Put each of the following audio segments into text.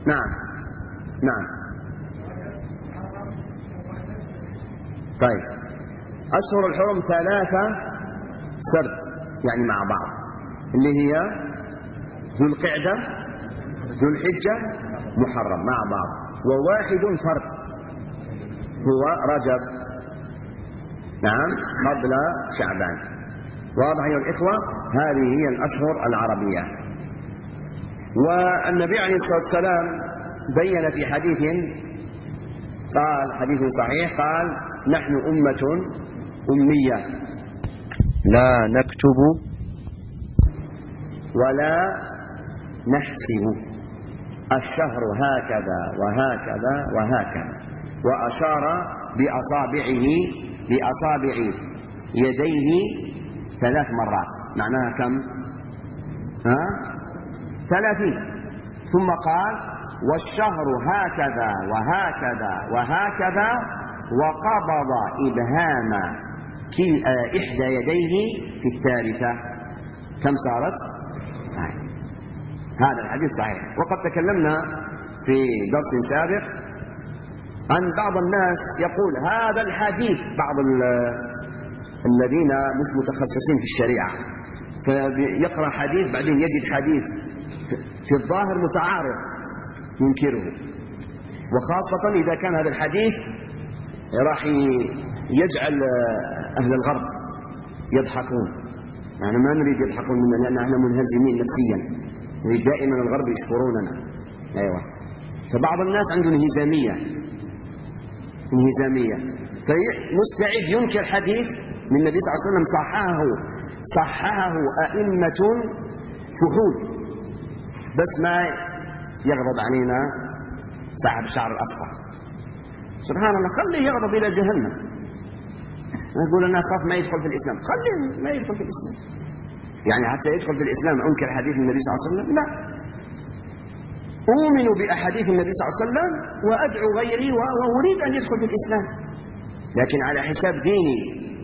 نعم نعم. طيب، أشهر الحرم 3 سرد يعني مع بعض، اللي هي ذو القعدة، ذو الحجة، محرم مع بعض، وواحد فرد هو رجب، نعم، قبل شعبان. واضح أيها الإخوة؟ هذه هي الأشهر العربية. والنبي عليه الصلاة والسلام بين في حديث، قال حديث صحيح، قال: نحن أمة أمية لا نكتب ولا نحسب، الشهر هكذا وهكذا وهكذا، وأشار بأصابع يديه 3 مرات، معناها كم؟ 30. ثم قال: والشهر هكذا وهكذا وهكذا، وقبض إبهام إحدى يديه في الثالثة. كم صارت؟ هذا الحديث صحيح. وقد تكلمنا في درس سابق عن بعض الناس يقول هذا الحديث، بعض الذين مش متخصصين في الشريعة، فيقرأ حديث بعدين يجد حديث في الظاهر متعارض ينكره، وخاصة إذا كان هذا الحديث راح يجعل أهل الغرب يضحكون. يعني ما نريد يضحكون منا، لأن احنا منهزمين نفسيا، نريد دائما الغرب يشكروننا. أيوة. فبعض الناس عنده انهزامية، فمستعد ينكر حديث من النبي صلى الله عليه وسلم صححه أئمة فحول، بس ما يغضب علينا صاحب الشعر الأصفر. سبحان الله، خليه يغضب إلى جهنم. نقول أنا أخاف ما يدخل في الإسلام، خليه ما يدخل في الإسلام. يعني حتى يدخل في الإسلام أنكر حديث النبي صلى الله عليه وسلم؟ لا، أؤمن بأحاديث النبي صلى الله عليه وسلم وأدعو غيري وأريد أن يدخل في الإسلام، لكن على حساب ديني.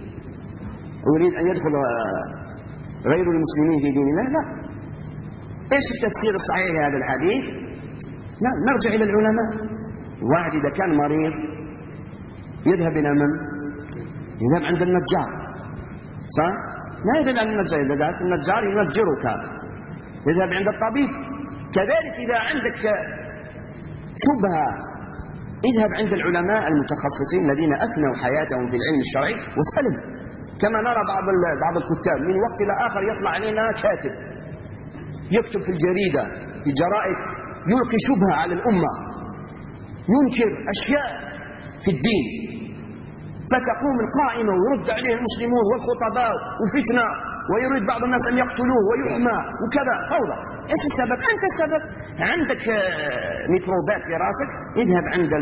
أريد أن يدخل غير المسلمين في ديننا؟ لا. إيش التفسير الصحيح لهذا الحديث؟ لا، نرجع إلى العلماء. واحد إذا كان مريض يذهب إلى من؟ يذهب عند النجار، صح؟ لا يذهب عند النجار، إذا ذهبت النجار ينجرك. يذهب عند الطبيب. كذلك إذا عندك شبهة اذهب عند العلماء المتخصصين الذين أفنوا حياتهم في العلم الشرعي واسألهم. كما نرى بعض الكتاب من وقت إلى آخر يطلع علينا كاتب يكتب في الجريدة في جرائد يلقي شبهة على الأمة، ينكر أشياء في الدين، فتقوم القائمة ويرد عليه المسلمون والخطباء وفتنة، ويريد بعض الناس أن يقتلوه ويحمى وكذا، فوضى. إيش السبب؟ أنت السبب. عندك ميكروبات في راسك، اذهب عند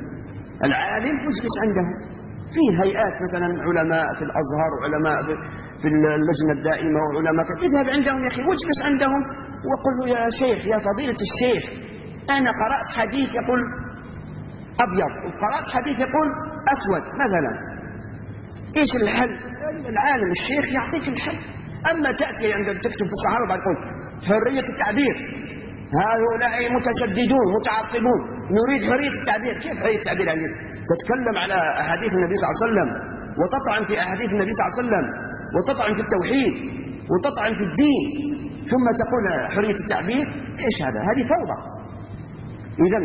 العالم واجلس عنده. في هيئات مثلا علماء في الأزهر وعلماء في اللجنة الدائمة وعلماء، اذهب عندهم يا أخي واجلس عندهم وقل له: يا شيخ، يا فضيلة الشيخ، أنا قرأت حديث يقول أبيض وقرأت حديث يقول أسود مثلا، إيش الحل؟ العالم الشيخ يعطيك الحل. أما تأتي عند تكتب في الصحافة بعد تقول حرية التعبير، هؤلاء متشددون متعصبون، نريد حرية التعبير. كيف حرية التعبير؟ يعني تتكلم على أحاديث النبي صلى الله عليه وسلم وتطعن في أحاديث النبي صلى الله عليه وسلم وتطعن في التوحيد وتطعن في الدين، ثم تقول حرية التعبير؟ إيش هذا؟ هذه فوضى. إذن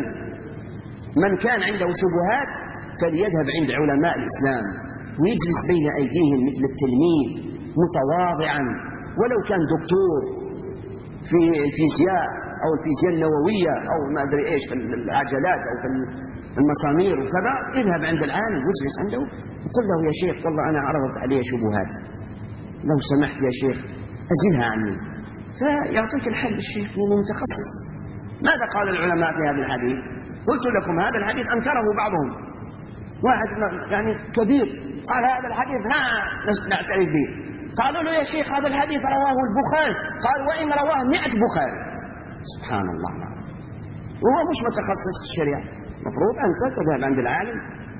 من كان عنده شبهات فليذهب عند علماء الإسلام ويجلس بين أيديهم مثل التلميذ متواضعا، ولو كان دكتور في الفيزياء أو الفيزياء النووية أو ما أدري إيش في العجلات أو في المسامير وكذا، اذهب عند العالم واجلس عنده وقل له: يا شيخ، والله أنا عرضت علي شبهات، لو سمحت يا شيخ أزلها عني. فيعطيك الحل الشيخ لأنه متخصص. ماذا قال العلماء في هذا الحديث؟ قلت لكم هذا الحديث أنكره بعضهم، واحد يعني كبير قال هذا الحديث لا نعترف به. قالوا له: يا شيخ، هذا الحديث رواه البخاري. قال: وإن رواه 100 بخاري. سبحان الله، وهو مش متخصص في الشريعة. مفروض أنت تذهب عند العالم.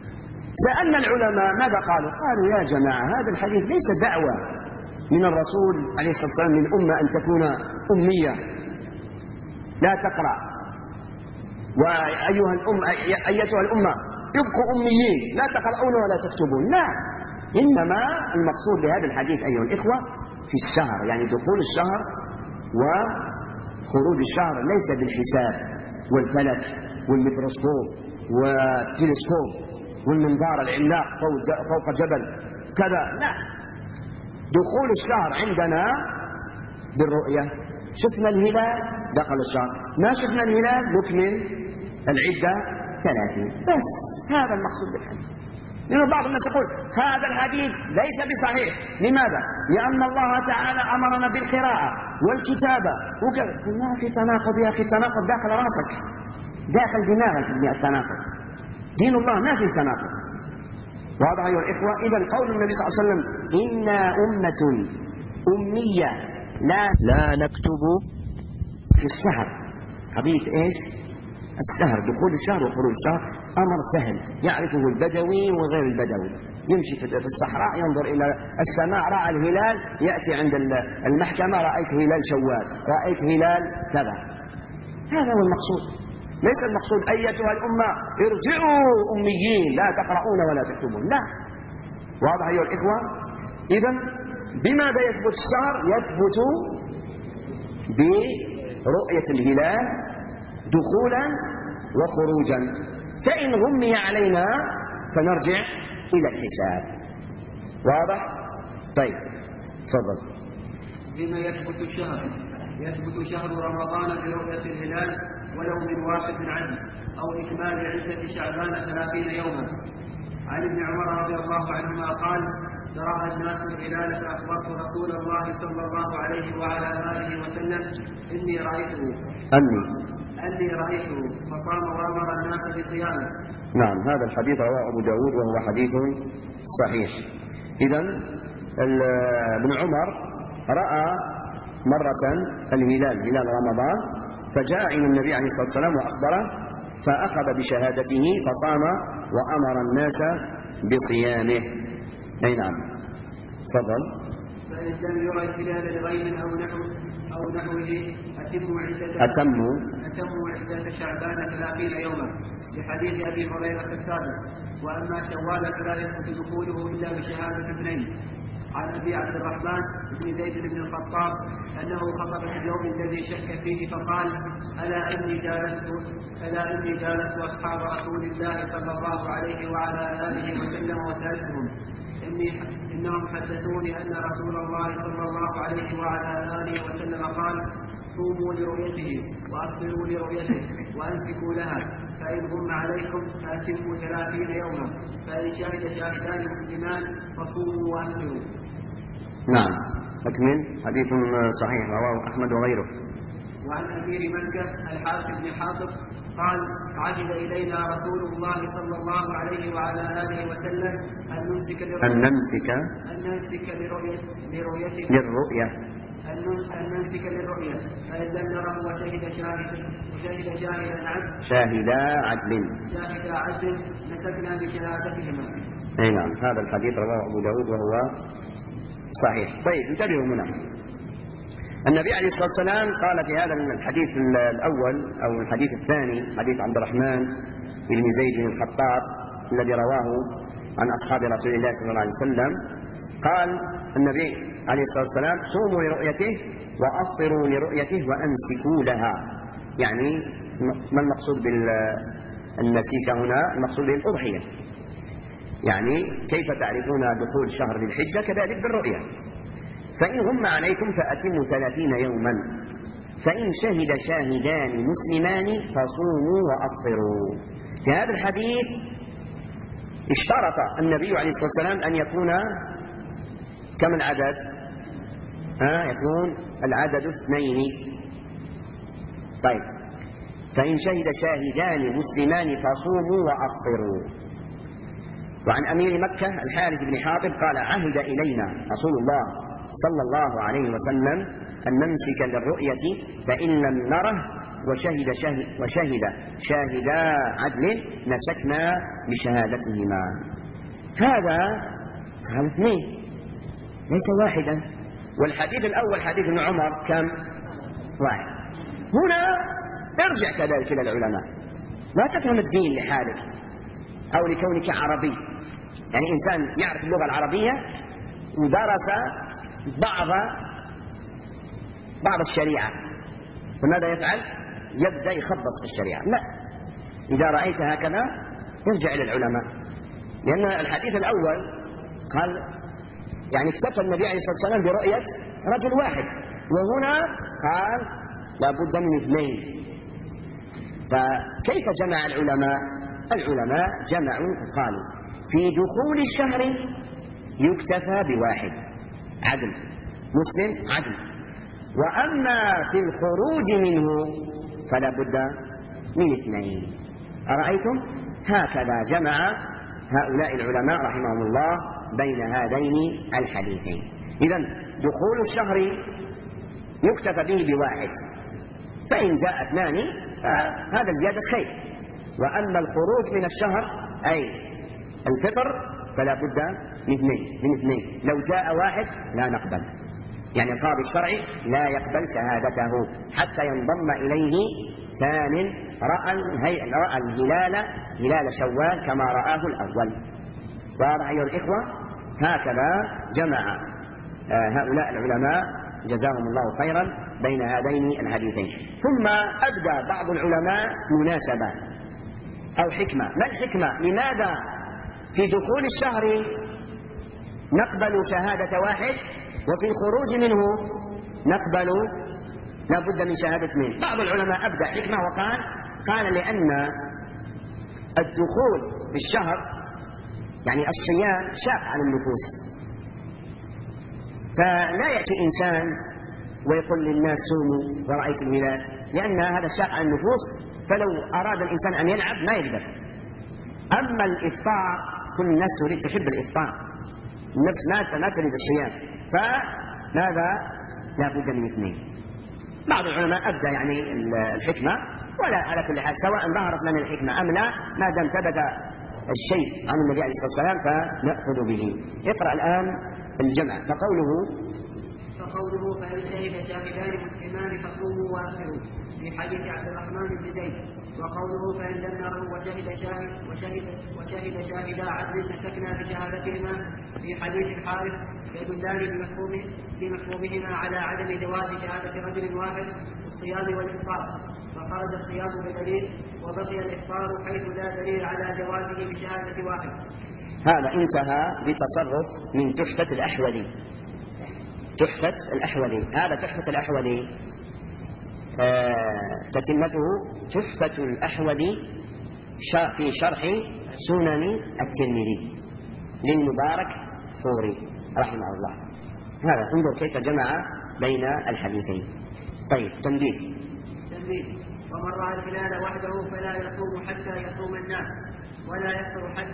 سألنا العلماء ماذا قالوا؟ قالوا: يا جماعة، هذا الحديث ليس دعوة من الرسول عليه الصلاة والسلام للأمة أن تكون أمية لا تقرأ أيتها الأمة ابقوا أميين لا تقرؤون ولا تكتبون، لا، إنما المقصود بهذا الحديث أيها الإخوة في الشهر، يعني دخول الشهر وخروج الشهر ليس بالحساب والفلك والميكروسكوب والتلسكوب والمنظار العملاق فوق جبل كذا، لا، دخول الشهر عندنا بالرؤية، شفنا الهلال دخل الشهر، ما شفنا الهلال نكمل العدة 30، بس هذا المقصود بالحديث. لأن بعض الناس يقول هذا الحديث ليس بصحيح، لماذا؟ لأن الله تعالى أمرنا بالقراءة والكتابة وقال ما في تناقض يا أخي، التناقض داخل راسك داخل دماغك، التناقض دين الله ما في تناقض. واضح أيها الإخوة؟ إذا قول النبي صلى الله عليه وسلم إنا أمة أمية لا نكتب في الشهر، قضية إيش؟ الشهر، دخول الشهر وخروج الشهر أمر سهل يعرفه البدوي وغير البدوي، يمشي في الصحراء ينظر إلى السماء رأى الهلال، يأتي عند المحكمة رأيت هلال شوال، رأيت هلال كذا، هذا هو المقصود، ليس المقصود أيتها الأمة ارجعوا أميين لا تقرؤون ولا تكتبون، لا. واضح أيها الإخوة؟ إذن بماذا يثبت الشهر؟ يثبت برؤية الهلال دخولا وخروجا، فإن غمي علينا فنرجع إلى الحساب. واضح؟ طيب تفضل. بما يثبت الشهر؟ يثبت شهر رمضان برؤية الهلال ولو من 1 عدل أو إكمال عدة شعبان 30 يوما. عن ابن عمر رضي الله عنهما قال تراءى الناس الهلال فأخبرت رسول الله صلى الله عليه وعلى آله وسلم إني رأيته فصام وأمر الناس بصيامه. نعم، هذا الحديث رواه أبو داود وهو حديث صحيح. إذن ابن عمر رأى مرة الهلال هلال رمضان، فجاء إلى النبي عليه الصلاة والسلام وأخبره، فأخذ بشهادته فصام وأمر الناس بصيامه. أي نعم، تفضل. فإن لم يرى الهلال لغيم أو نحوه أتموا عدة شعبان 30 يوما، لحديث أبي هريرة السابق. وأما شوال فلا يثبت دخوله إلا بشهادة اثنين. عن أبي عبد الرحمن بن زيد بن الخطاب أنه خطب في اليوم الذي شك فيه فقال ألا إني جالست أصحاب رسول الله صلى الله عليه وعلى آله وسلم وسألتهم إنهم حدثوني أن رسول الله صلى الله عليه وعلى آله وسلم قال صوموا لرؤيته وأفطروا لرؤيته وأمسكوا لها، فإن غم عليكم فأتموا 30 يوما، فإن شهد شاهدان مسلمان فصوموا وأفطروا. نعم، أكمل. حديث صحيح رواه أحمد وغيره. وعن أمير مكة الحارث بن حاطب قال عهد إلينا رسول الله صلى الله عليه وعلى آله وسلم أن نمسك لرؤية فإن لم نره وشهد شاهدا عدل مسكنا بشهادتهما. أي نعم، هذا الحديث رواه أبو داود وهو صحيح. طيب انتبهوا هنا، النبي عليه الصلاة والسلام قال في هذا الحديث الأول أو الحديث الثاني، حديث عبد الرحمن بن زيد بن الخطاب الذي رواه عن أصحاب رسول الله صلى الله عليه وسلم، قال النبي عليه الصلاة والسلام صوموا لرؤيته وأفطروا لرؤيته وأمسكوا لها. يعني ما المقصود بالنسيك هنا؟ المقصود بالأضحية، يعني كيف تعرفون دخول شهر ذي الحجة كذلك بالرؤية. فإن غم عليكم فأتموا 30 يوما، فإن شهد شاهدان مسلمان فصوموا وأفطروا. في هذا الحديث اشترط النبي عليه الصلاة والسلام أن يكون كم العدد؟ يكون العدد 2. طيب، فإن شهد شاهدان مسلمان فصوموا وأفطروا. وعن أمير مكة الحارث بن حاطب قال عهد إلينا رسول الله صلى الله عليه وسلم أن نمسك للرؤية فإن لم نره وشهد شاهدا عدل مسكنا بشهادتهما. هذا 2 ليس واحدا. والحديث الأول حديث ابن عمر كم؟ 1. هنا ارجع كذلك إلى العلماء، لا تفهم الدين لحالك أو لكونك عربي. يعني إنسان يعرف اللغة العربية ودرس بعض الشريعة، فماذا يفعل؟ يبدأ يخبص في الشريعة. لا، إذا رأيت هكذا ارجع إلى العلماء، لأن الحديث الأول قال يعني اكتفى النبي عليه الصلاة والسلام برؤية رجل واحد، وهنا قال لابد من اثنين. فكيف جمع العلماء؟ العلماء جمعوا قالوا في دخول الشهر يكتفى بواحد عدل مسلم عدل، وأما في الخروج منه فلا بد من اثنين. أرأيتم؟ هكذا جمع هؤلاء العلماء رحمهم الله بين هذين الحديثين. إذن دخول الشهر يكتفى به بواحد، فإن جاء اثنان فهذا زيادة خير، وأما الخروج من الشهر أي الفطر فلا بد من اثنين. لو جاء واحد لا نقبل، يعني القاضي الشرعي لا يقبل شهادته حتى ينضم إليه ثان رأى الهلال هلال شوال كما رآه الأول. واضح أيها الإخوة؟ هكذا جمع هؤلاء العلماء جزاهم الله خيرا بين هذين الحديثين. ثم أبدى بعض العلماء مناسبة أو حكمة. ما الحكمة؟ لماذا في دخول الشهر نقبل شهادة واحد وفي الخروج منه نقبل لا بد من شهادة اثنين؟ بعض العلماء أبدى حكمة وقال لأن الدخول في الشهر يعني الصيام شاق على النفوس، فلا يأتي إنسان ويقول للناس صوموا ورأيت الهلال، لأن هذا شاق على النفوس، فلو أراد الإنسان أن يلعب ما يقدر. أما الإفطار كل الناس تحب الإفطار، النفس ما تريد الصيام، فماذا لا بد من اثنين. بعض العلماء أبدى يعني الحكمة، ولا على كل حال سواء ظهرت لنا الحكمة أم لا، ما دام ثبت الشيء عن النبي عليه الصلاة والسلام فنأخذ به. اقرأ الآن الجمع. فقوله فإن شهد شاهدان مسلمان فصوموا وأفطروا في حديث عبد الرحمن بن زيد. وقوله فإن لم نره وشهد شاهدا عدل مسكنا بشهادتهما في حديث الحارث يدلان بمفهومهما على عدم جواز شهادة رجل واحد في الصيام والإفطار، فخرج الصيام بدليل وبقي الإفطار حيث لا دليل على جوازه بشهادة واحد. هذا انتهى بتصرف من تحفة الأحولي. تحفة الأحولي، هذا تحفة الأحولي تتمته تحفة الأحولي في شرح سنن الترمذي للمبارك فوري رحمه الله. هذا انظر كيف جمع بين الحديثين. طيب تنبيه. ومن رأى الهلال وحده فلا يصوم حتى يصوم الناس ولا يفطر حتى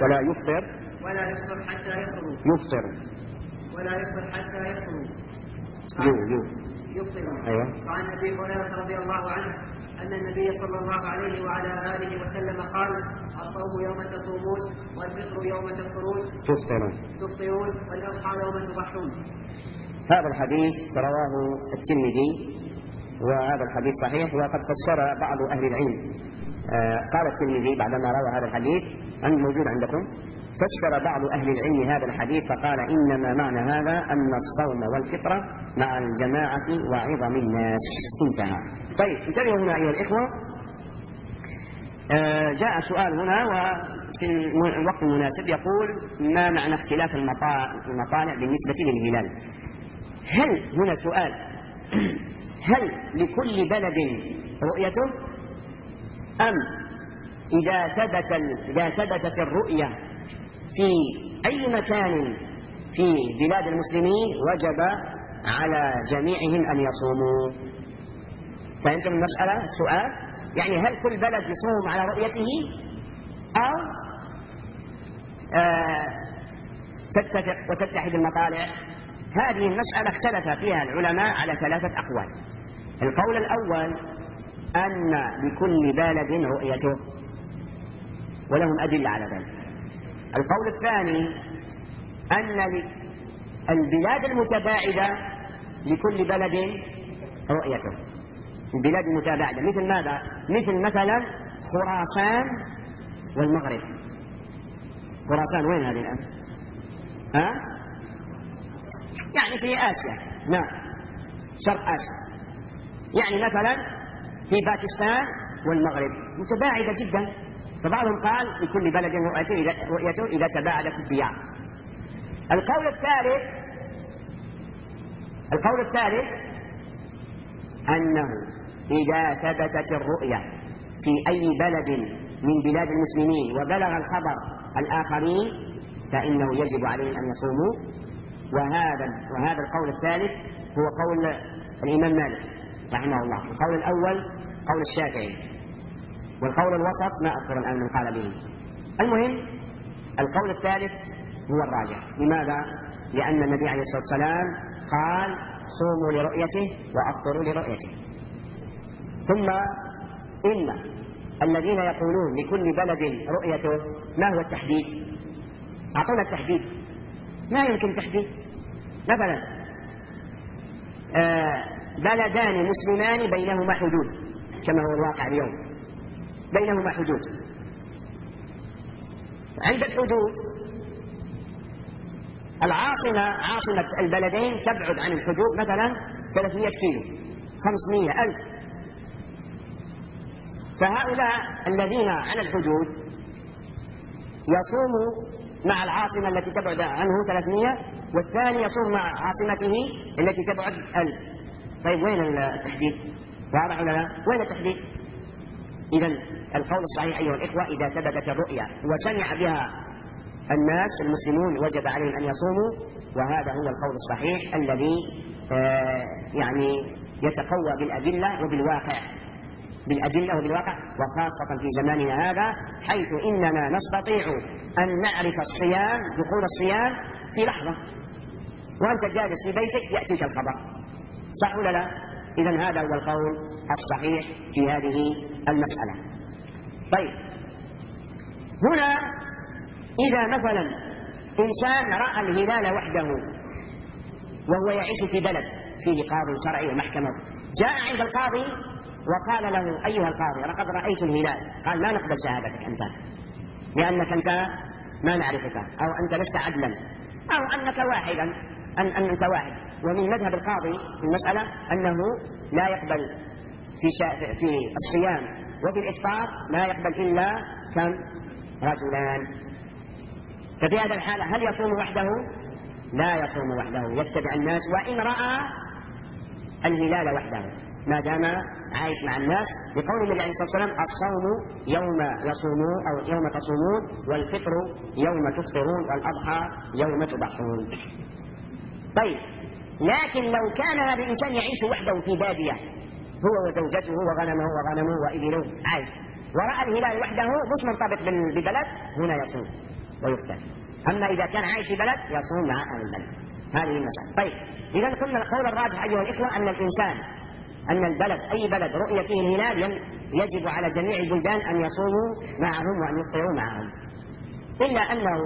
يفطر. أيوة. وعن أبي هريرة رضي الله عنه أن النبي صلى الله عليه وعلى آله وسلم قال: الصوم يوم تصومون والفطر يوم تفطرون والأضحى يوم تضحون. هذا الحديث رواه الترمذي، وهذا الحديث صحيح، وقد فسر بعض أهل العلم. قال الترمذي بعدما روى هذا الحديث موجود عندكم، فسر بعض أهل العلم هذا الحديث فقال: إنما معنى هذا أن الصوم والفطر مع الجماعة وعظم الناس. انتهى. طيب انتبهوا هنا أيها الإخوة، جاء سؤال هنا وفي الوقت المناسب يقول: ما معنى اختلاف المطالع بالنسبة للهلال؟ هل هنا سؤال: هل لكل بلد رؤيته، أم إذا ثبتت الرؤية في أي مكان في بلاد المسلمين وجب على جميعهم أن يصوموا؟ فهمتم المسألة؟ السؤال يعني هل كل بلد يصوم على رؤيته أو تتفق وتتحد المطالع؟ هذه المسألة اختلف فيها العلماء على 3 أقوال. القول الأول أن لكل بلد رؤيته ولهم أدلة على ذلك. القول الثاني أن البلاد المتباعدة لكل بلد رؤيته. البلاد المتباعدة مثل ماذا؟ مثل مثلا خراسان والمغرب. خراسان وين هذه الآن؟ يعني في آسيا، نعم، شرق آسيا، يعني مثلا في باكستان والمغرب متباعدة جدا. فبعضهم قال لكل بلد رؤيته إذا تباعدت الديار. القول الثالث أنه إذا ثبتت الرؤية في أي بلد من بلاد المسلمين وبلغ الخبر الآخرين فإنه يجب عليهم أن يصوموا. وهذا القول الثالث هو قول الإمام مالك رحمه الله. القول الأول قول الشافعي، والقول الوسط ما أذكر الآن من قال به. المهم القول الثالث هو الراجح. لماذا؟ لأن النبي عليه الصلاة والسلام قال صوموا لرؤيته وأفطروا لرؤيته. ثم إن الذين يقولون لكل بلد رؤيته، ما هو التحديد؟ أعطونا التحديد. ما يمكن تحديد. مثلا بلدان مسلمان بينهما حدود كما هو الواقع اليوم، بينهما حدود. عند الحدود عاصمة البلدين تبعد عن الحدود مثلا 300 كيلو، 500، 1000. فهؤلاء الذين على الحدود يصوموا مع العاصمة التي تبعد عنه 300، والثاني يصوم مع عاصمته التي تبعد 1000. طيب وين التحديد؟ واضح ولا لا؟ وين التحديد؟ إذن القول الصحيح أيها الإخوة إذا ثبتت الرؤيا وسمع بها الناس المسلمون وجب عليهم أن يصوموا. وهذا هو القول الصحيح الذي يعني يتقوى بالأدلة وبالواقع، وخاصة في زماننا هذا حيث إننا نستطيع أن نعرف الصيام، دخول الصيام في لحظة، وأنت جالس في بيتك يأتيك الخبر، صح ولا لا؟ إذن هذا هو القول الصحيح في هذه المسألة. طيب هنا إذا مثلا إنسان رأى الهلال وحده وهو يعيش في بلد فيه قاضي شرعي ومحكمة، جاء عند القاضي وقال له أيها القاضي لقد رأيت الهلال، قال لا نقبل شهادتك أنت، لأنك أنت ما نعرفك، أو أنت لست عدلا، أو أنك أنت واحد. ومن مذهب القاضي في المسألة أنه لا يقبل في الصيام وفي الإفطار لا يقبل إلا كم؟ رجلان. ففي هذا الحالة هل يصوم وحده؟ لا يصوم وحده، يتبع الناس وإن رأى الهلال وحده ما دام عايش مع الناس، لقول النبي عليه الصلاة والسلام الصوم يوم يصومون أو يوم تصومون، والفطر يوم تفطرون، والأضحى يوم تضحون. طيب لكن لو كان هذا الإنسان يعيش وحده في بادية هو وزوجته وغنمه وإبله عايش، ورأى الهلال وحده مش مرتبط ببلد، هنا يصوم ويفطر. أما إذا كان عايش في بلد يصوم مع أهل البلد. هذه المسألة. طيب إذا قلنا القول الراجح أيها الإخوة أن البلد أي بلد رؤية فيه الهلال يجب على جميع البلدان أن يصوموا معهم وأن يفطروا معهم، إلا أنه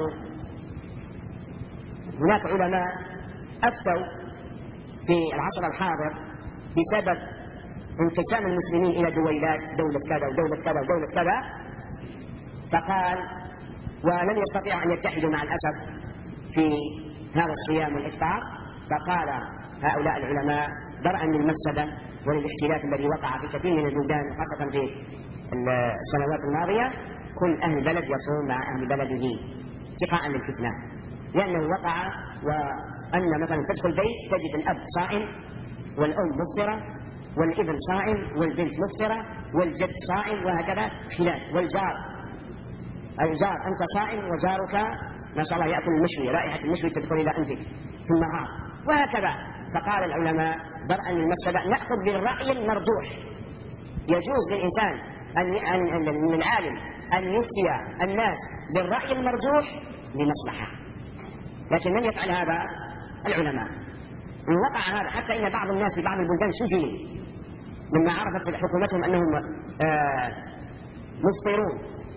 هناك علماء أفتوا في العصر الحاضر بسبب انقسام المسلمين إلى دويلات، دولة كذا ودولة كذا ودولة كذا، فقال ولم يستطيعوا أن يتحدوا مع الأسف في هذا الصيام والإفطار، فقال هؤلاء العلماء درءا للمفسدة وللاختلاف الذي وقع في كثير من البلدان خاصة في السنوات الماضية، كل أهل بلد يصوم مع أهل بلده اتقاء للفتنة. لأنه وقع وأن مثلا تدخل بيت تجد الأب صائم والأم مفطرة والابن صائم والبنت مفطرة والجد صائم، وهكذا خلاف. والجار أنت صائم وجارك ما شاء الله يأكل المشوي، رائحة المشوي تدخل إلى أنفك في النهار، وهكذا. فقال العلماء درءا للمفسدة نأخذ بالرأي المرجوح. يجوز للإنسان للعالم أن يفتي الناس بالرأي المرجوح لمصلحة، لكن لم يفعل هذا العلماء. إن وقع هذا حتى إن بعض الناس في بعض البلدان سجنوا لما عرفت حكومتهم أنهم مفطرون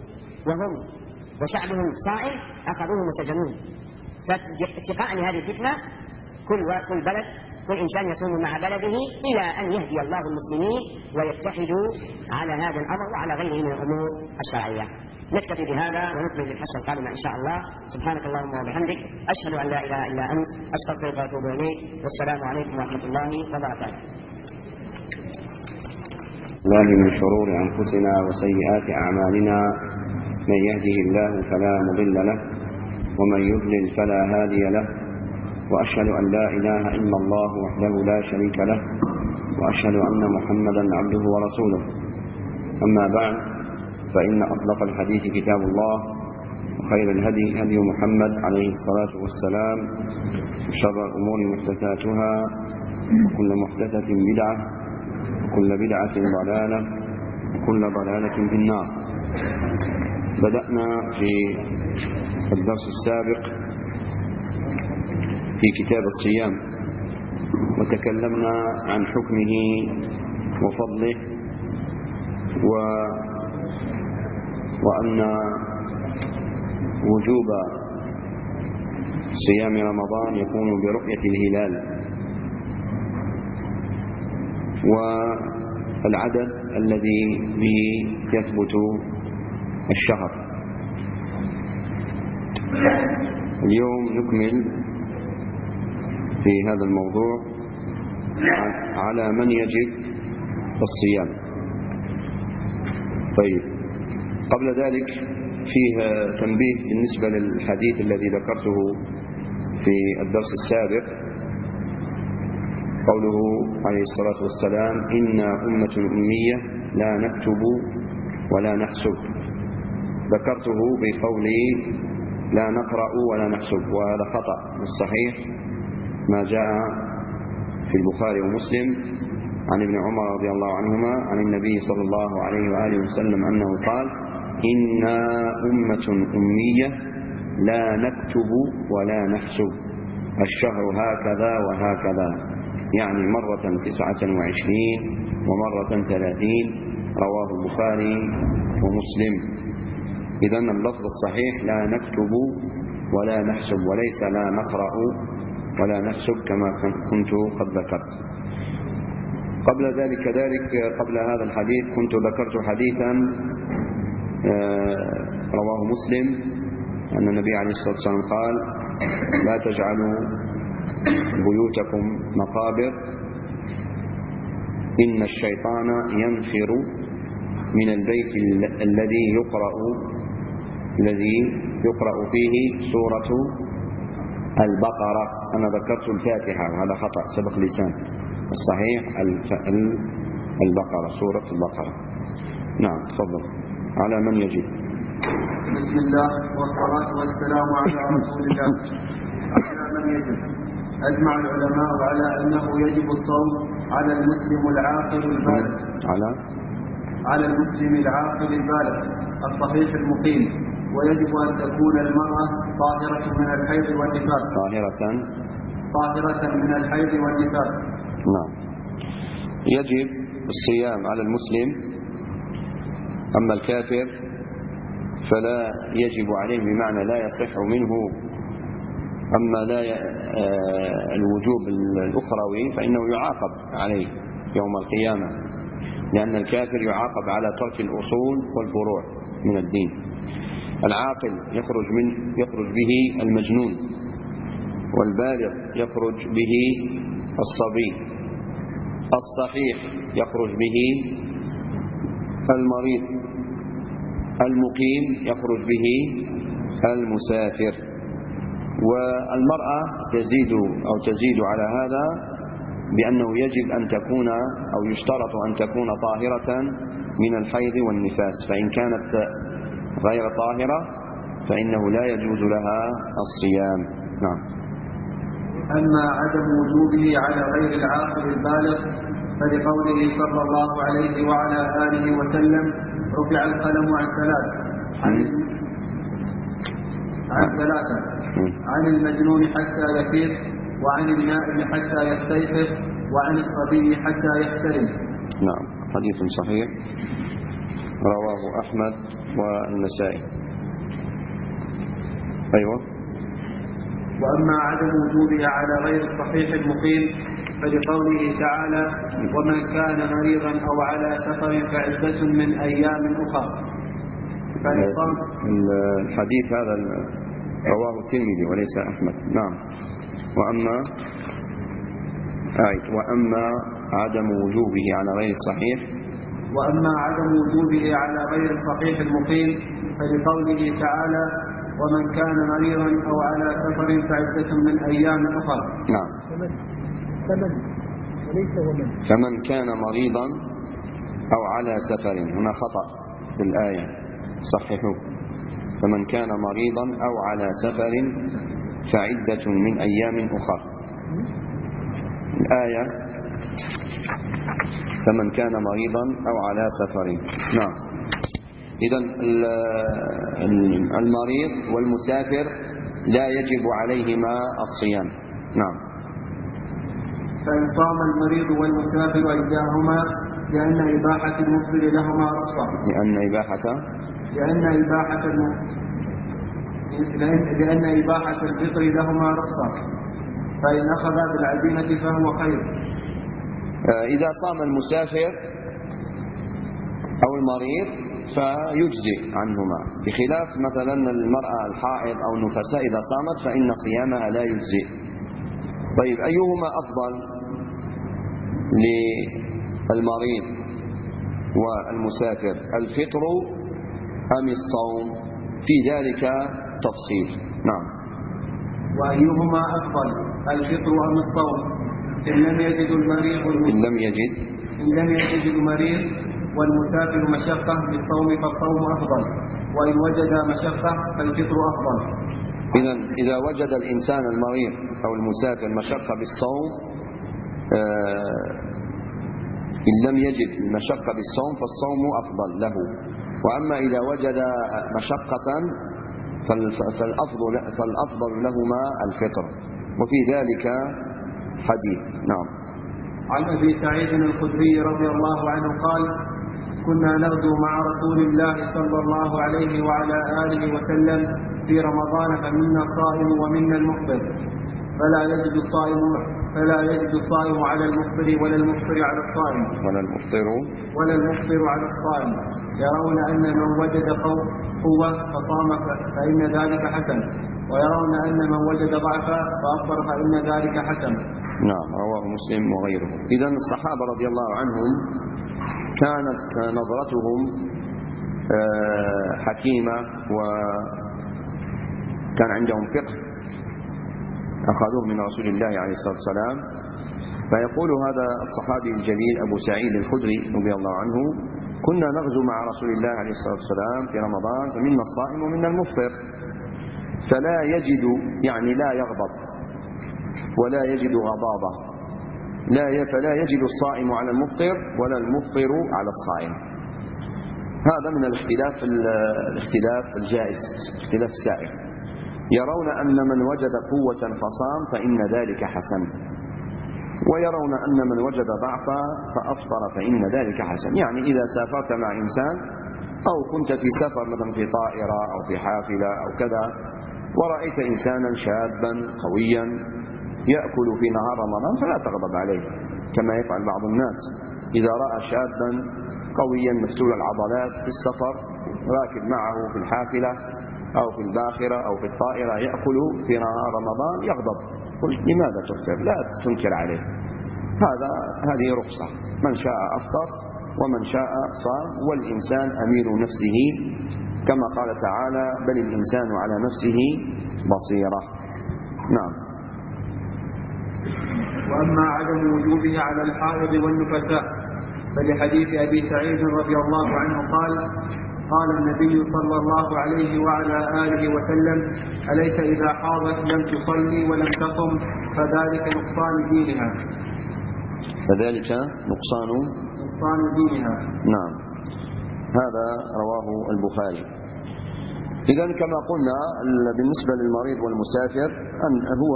وشعبهم صائم، أخذوهم وسجنوهم. فاتقاء لهذه الفتنة كل بلد كل إنسان يصوم مع بلده إلى أن يهدي الله المسلمين ويتحدوا على هذا الأمر وعلى غيره من الأمور الشرعية. نكتفي بهذا ونكمل الحصة القادمة إن شاء الله. سبحانك اللهم وبحمدك، أشهد أن لا إله إلا أنت، أستغفرك وأتوب إليك، والسلام عليكم ورحمة الله وبركاته. الله من شرور أنفسنا وسيئات أعمالنا، من يهده الله فلا مضل له ومن يضلل فلا هادي له، وأشهد أن لا إله إلا الله وحده لا شريك له، وأشهد أن محمدا عبده ورسوله. أما بعد، فإن أصدق الحديث كتاب الله، وخير الهدي هدي محمد عليه الصلاة والسلام، وشر الأمور محدثاتها، وكل محدثة بدعة، وكل بدعة ضلالة، وكل ضلالة في النار. بدأنا في الدرس السابق في كتاب الصيام، وتكلمنا عن حكمه وفضله، وأن وجوب صيام رمضان يكون برؤية الهلال، والعدد الذي به يثبت الشهر. اليوم نكمل في هذا الموضوع على من يجب الصيام. طيب، قبل ذلك فيه تنبيه بالنسبة للحديث الذي ذكرته في الدرس السابق، قوله عليه الصلاة والسلام: إنا أمة أمية لا نكتب ولا نحسب. ذكرته بقولي لا نقرأ ولا نحسب، وهذا خطأ. الصحيح ما جاء في البخاري ومسلم عن ابن عمر رضي الله عنهما عن النبي صلى الله عليه وآله وسلم أنه قال: إنا أمة أمية لا نكتب ولا نحسب، الشهر هكذا وهكذا، يعني مرة 29 ومرة 30. رواه البخاري ومسلم. إذن اللفظ الصحيح لا نكتب ولا نحسب، وليس لا نقرأ ولا نحسب كما كنت قد ذكرت. قبل ذلك قبل هذا الحديث كنت ذكرت حديثا رواه مسلم أن النبي عليه الصلاة والسلام قال: لا تجعلوا بيوتكم مقابر، إن الشيطان ينفر من البيت الذي يقرأ فيه سورة البقرة. أنا ذكرت الفاتحة وهذا خطأ، سبق لسان. الصحيح البقرة، سورة البقرة. نعم، تفضل. على من يجب. بسم الله والصلاة والسلام على رسول الله. على من يجب. أجمع العلماء على أنه يجب الصوم على المسلم العاقل البالغ، على المسلم العاقل البالغ الصحيح المقيم، ويجب أن تكون المرأة طاهرة من الحيض والنفاس. طاهرة من الحيض والنفاس. نعم. يجب الصيام على المسلم، أما الكافر فلا يجب عليه، بمعنى لا يصح منه. أما الوجوب الأخروي فإنه يعاقب عليه يوم القيامة، لأن الكافر يعاقب على ترك الأصول والفروع من الدين. العاقل يخرج به المجنون، والبالغ يخرج به الصبي، الصحيح يخرج به المريض، المقيم يخرج به المسافر. والمرأة تزيد على هذا بأنه يجب أن تكون أو يشترط أن تكون طاهرة من الحيض والنفاس، فإن كانت غير طاهرة فإنه لا يجوز لها الصيام. نعم. أما عدم وجوبه على غير العاقل البالغ فلقوله صلى الله عليه وعلى آله وسلم: رفع القلم عن ثلاث، عن المجنون حتى يفيق، وعن النائم حتى يستيقظ، وعن الصبي حتى يحترم. نعم، حديث صحيح رواه أحمد والنسائي. أيوة. وأما عدم وجوبها على غير الصحيح المقيم فلقوله تعالى ومن كان مريضا أو على سفر فعدة من أيام أخر. الحديث هذا رواه الترمذي وليس أحمد. نعم. وأما عدم وجوبه على غير الصحيح المقيم فلقوله تعالى ومن كان مريضا أو على سفر فعدة من أيام أخر. نعم. فمن كان مريضا أو على سفر، هنا خطأ في الآية، صححوه. فمن كان مريضا أو على سفر فعدة من أيام أخر. الآية فمن كان مريضا أو على سفر. نعم. إذن المريض والمسافر لا يجب عليهما الصيام. نعم. فإن صام المريض والمسافر أجزاهما لأن إباحة المفطر لهما رخصة. لأن إباحة الفطر لهما رخصة، فإن أخذ بالعزيمة فهو خير. إذا صام المسافر أو المريض فيجزئ عنهما، بخلاف مثلا المرأة الحائض أو النفساء إذا صامت فإن صيامها لا يجزئ. طيب، أيهما أفضل للمريض والمسافر، الفطر أم الصوم؟ في ذلك تفصيل. نعم. وأيهما أفضل، الفطر أم الصوم؟ إن لم يجد المريض والمسافر مشقة بالصوم فالصوم أفضل، وإن وجد مشقة فالفطر أفضل. إذا وجد الإنسان المريض أو المسافر مشقة بالصوم، إن لم يجد المشقة بالصوم فالصوم أفضل له. وأما إذا وجد مشقة فالأفضل لهما الفطر، وفي ذلك حديث. نعم. عن أبي سعيد الخدري رضي الله عنه قال كنا نغزو مع رسول الله صلى الله عليه وعلى آله وسلم في رمضان، فمنا الصائم ومنا المفطر، فلا يجد الصائم على المفطر ولا المفطر على الصائم يرون أن من وجد قوة فصام فإن ذلك حسن، ويرون أن من وجد ضعفا فأفطر فإن ذلك حسن. نعم. رواه مسلم وغيره. إذن الصحابة رضي الله عنهم كانت نظرتهم حكيمة، وكان عندهم فقه أخذوه من رسول الله عليه الصلاة والسلام. فيقول هذا الصحابي الجليل أبو سعيد الخدري رضي الله عنه كنا نغزو مع رسول الله عليه الصلاة والسلام في رمضان، فمنا الصائم ومنا المفطر، فلا يجد، يعني لا يغضب ولا يجد غضاضة، فلا يجد الصائم على المفطر ولا المفطر على الصائم. هذا من الاختلاف الجائز، اختلاف السائغ. يرون أن من وجد قوة فصام فإن ذلك حسن، ويرون أن من وجد ضعفا فأفطر فإن ذلك حسن. يعني إذا سافرت مع إنسان أو كنت في سفر مثلا في طائرة أو في حافلة أو كذا، ورأيت إنسانا شابا قويا يأكل في نهار رمضان فلا تغضب عليه، كما يفعل بعض الناس إذا رأى شابا قويا مفتول العضلات في السفر راكب معه في الحافلة أو في الباخرة أو في الطائرة يأكل في نهار رمضان يغضب. قل لماذا تفطر؟ لا تنكر عليه، هذه رخصة، من شاء أفطر ومن شاء صام، والإنسان أمير نفسه كما قال تعالى بل الإنسان على نفسه بصيرة. نعم. وأما عدم وجوبه على الحائض والنفساء فلحديث أبي سعيد رضي الله عنه قال النبي صلى الله عليه وعلى آله وسلم أليس إذا حاضت لم تصلي ولم تصم فذلك نقصان دينها. نعم. هذا رواه البخاري. إذن كما قلنا بالنسبة للمريض والمسافر هو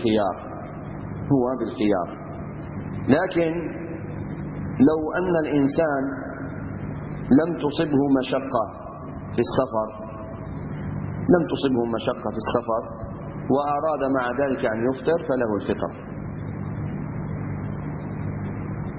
بالخيار، لكن لو أن الإنسان لم تصبه مشقة في السفر وأراد مع ذلك أن يفطر فله الفطر،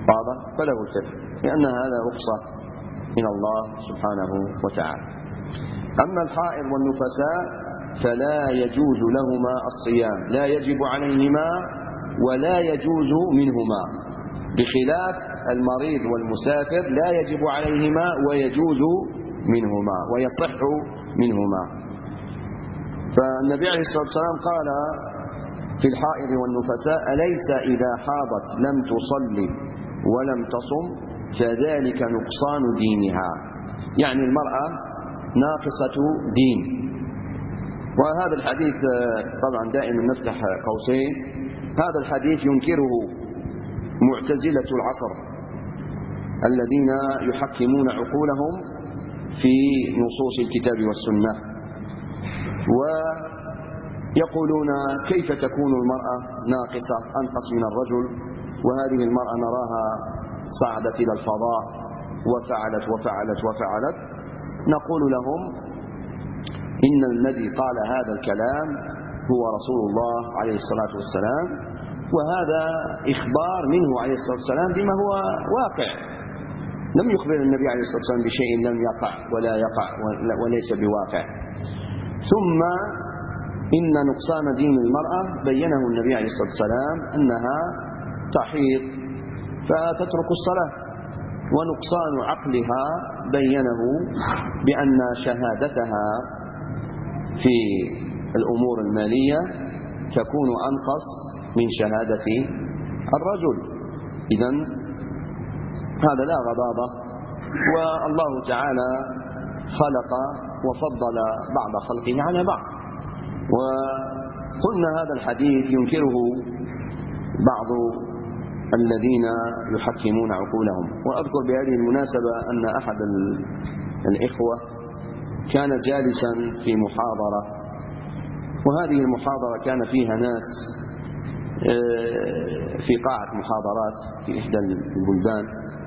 واضح؟ فله الفطر، لأن هذا رخصة من الله سبحانه وتعالى. أما الحائض والنفساء فلا يجوز لهما الصيام، لا يجب عليهما ولا يجوز منهما، بخلاف المريض والمسافر لا يجب عليهما ويجوز منهما ويصح منهما. فالنبي عليه الصلاة والسلام قال في الحائض والنفساء: أليس إذا حاضت لم تصلي ولم تصم فذلك نقصان دينها، يعني المرأة ناقصة دين. وهذا الحديث طبعا دائما نفتح قوسين، هذا الحديث ينكره معتزلة العصر الذين يحكمون عقولهم في نصوص الكتاب والسنة، ويقولون كيف تكون المرأة ناقصة أنقص من الرجل، وهذه المرأة نراها صعدت إلى الفضاء وفعلت وفعلت وفعلت. نقول لهم إن الذي قال هذا الكلام هو رسول الله عليه الصلاة والسلام، وهذا إخبار منه عليه الصلاة والسلام بما هو واقع. لم يخبر النبي عليه الصلاة والسلام بشيء لم يقع ولا يقع وليس بواقع. ثم إن نقصان دين المرأة بينه النبي عليه الصلاة والسلام أنها تحيض فتترك الصلاة، ونقصان عقلها بينه بأن شهادتها في الأمور المالية تكون أنقص من شهادة الرجل. إذن هذا لا غضاضة، والله تعالى خلق وفضل بعض خلقه على بعض. وقلنا هذا الحديث ينكره بعض الذين يحكمون عقولهم. وأذكر بهذه المناسبة أن أحد الإخوة كان جالسا في محاضرة، وهذه المحاضرة كان فيها ناس في قاعة محاضرات في إحدى البلدان،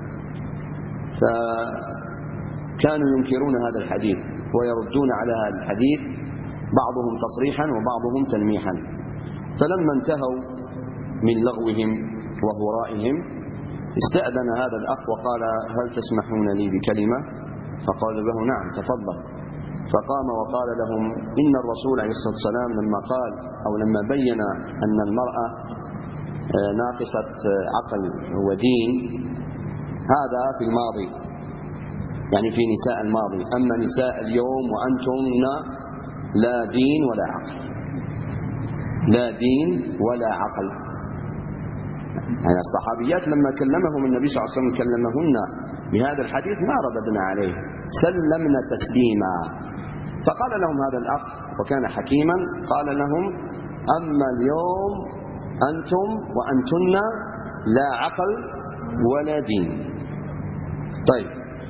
فكانوا ينكرون هذا الحديث ويردون على هذا الحديث، بعضهم تصريحا وبعضهم تلميحا. فلما انتهوا من لغوهم وهرائهم استأذن هذا الأخ وقال: هل تسمحون لي بكلمة؟ فقالوا له: نعم تفضل. فقام وقال لهم: إن الرسول عليه الصلاة والسلام لما قال أو لما بين أن المرأة ناقصة عقل ودين هذا في الماضي، يعني في نساء الماضي. أما نساء اليوم وأنتن لا دين ولا عقل، لا دين ولا عقل. يعني الصحابيات لما كلمهم النبي صلى الله عليه وسلم كلمهن بهذا الحديث ما رددنا عليه، سلمنا تسليما. فقال لهم هذا الأخ وكان حكيما، قال لهم: أما اليوم أنتم وأنتن لا عقل ولا دين. طيب،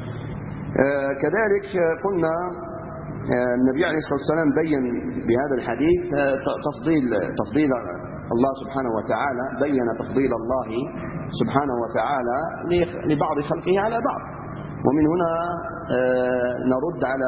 كذلك قلنا النبي عليه الصلاة والسلام بين بهذا الحديث تفضيل الله سبحانه وتعالى، بين تفضيل الله سبحانه وتعالى لبعض خلقه على بعض. ومن هنا نرد على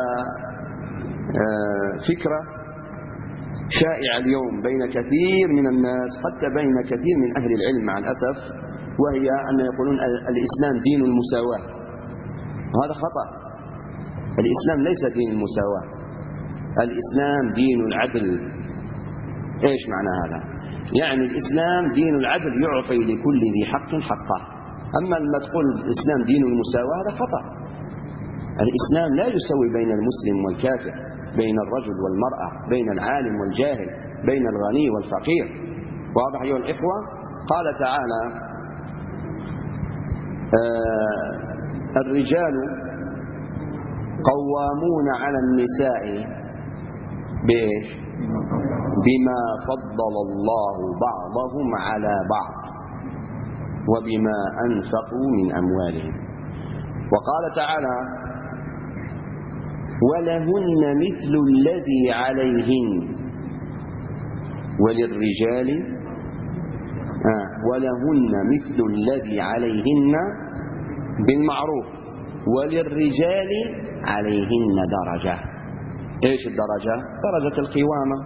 فكرة شائعة اليوم بين كثير من الناس، حتى بين كثير من أهل العلم مع الأسف، وهي أن يقولون الإسلام دين المساواة، وهذا خطأ. الإسلام ليس دين المساواة، الإسلام دين العدل. إيش معنى هذا؟ يعني الإسلام دين العدل، يعطي لكل ذي حق حقه. أما لما تقول الإسلام دين المساواة هذا خطأ. الإسلام لا يسوي بين المسلم والكافر، بين الرجل والمرأة، بين العالم والجاهل، بين الغني والفقير. واضح أيها الإخوة؟ قال تعالى: الرجال قوامون على النساء بإيش؟ بما فضل الله بعضهم على بعض وبما أنفقوا من أموالهم. وقال تعالى: ولهن مثل الذي عليهن وللرجال ولهن مثل الذي عليهن بالمعروف وللرجال عليهن درجة. ايش الدرجة؟ درجة القوامة.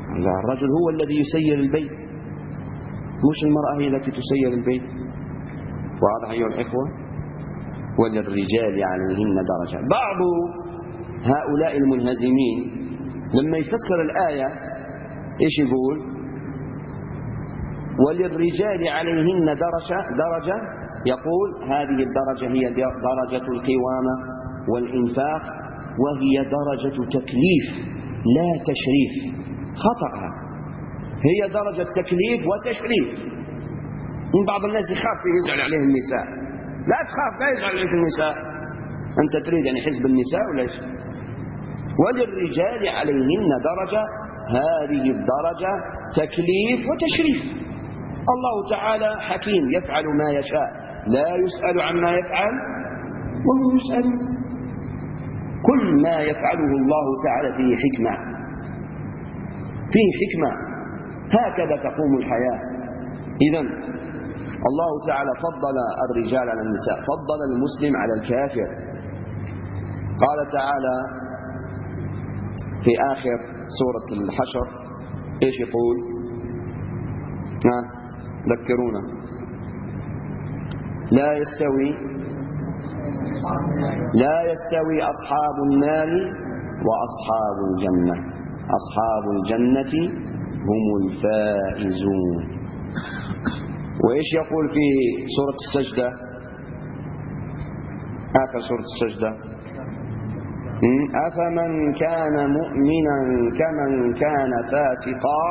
الرجل هو الذي يسير البيت، مش المرأة هي التي تسير البيت. واضح أيها الإخوة؟ وللرجال عليهن درجة. بعض هؤلاء المنهزمين لما يفسر الآية إيش يقول؟ وللرجال عليهن درجة، يقول هذه الدرجة هي درجة القوامة والإنفاق، وهي درجة تكليف لا تشريف. خطأها، هي درجة تكليف وتشريف. من بعض الناس يخاف يزعل عليه النساء. لا تخاف، لا يزعل عليك النساء. أنت تريد يعني حزب النساء ولا إيش؟ وللرجال عليهن درجة، هذه الدرجة تكليف وتشريف. الله تعالى حكيم يفعل ما يشاء، لا يسأل عما يفعل وهم يسألون. كل ما يفعله الله تعالى فيه حكمة، فيه حكمة. هكذا تقوم الحياة. إذن الله تعالى فضل الرجال على النساء، فضل المسلم على الكافر. قال تعالى في آخر سورة الحشر إيش يقول؟ ذكرونا. لا يستوي أصحاب النار وأصحاب الجنة، أصحاب الجنة هم الفائزون. وإيش يقول في سورة السجدة؟ آخر سورة السجدة: أفمن كان مؤمنا كمن كان فاسقا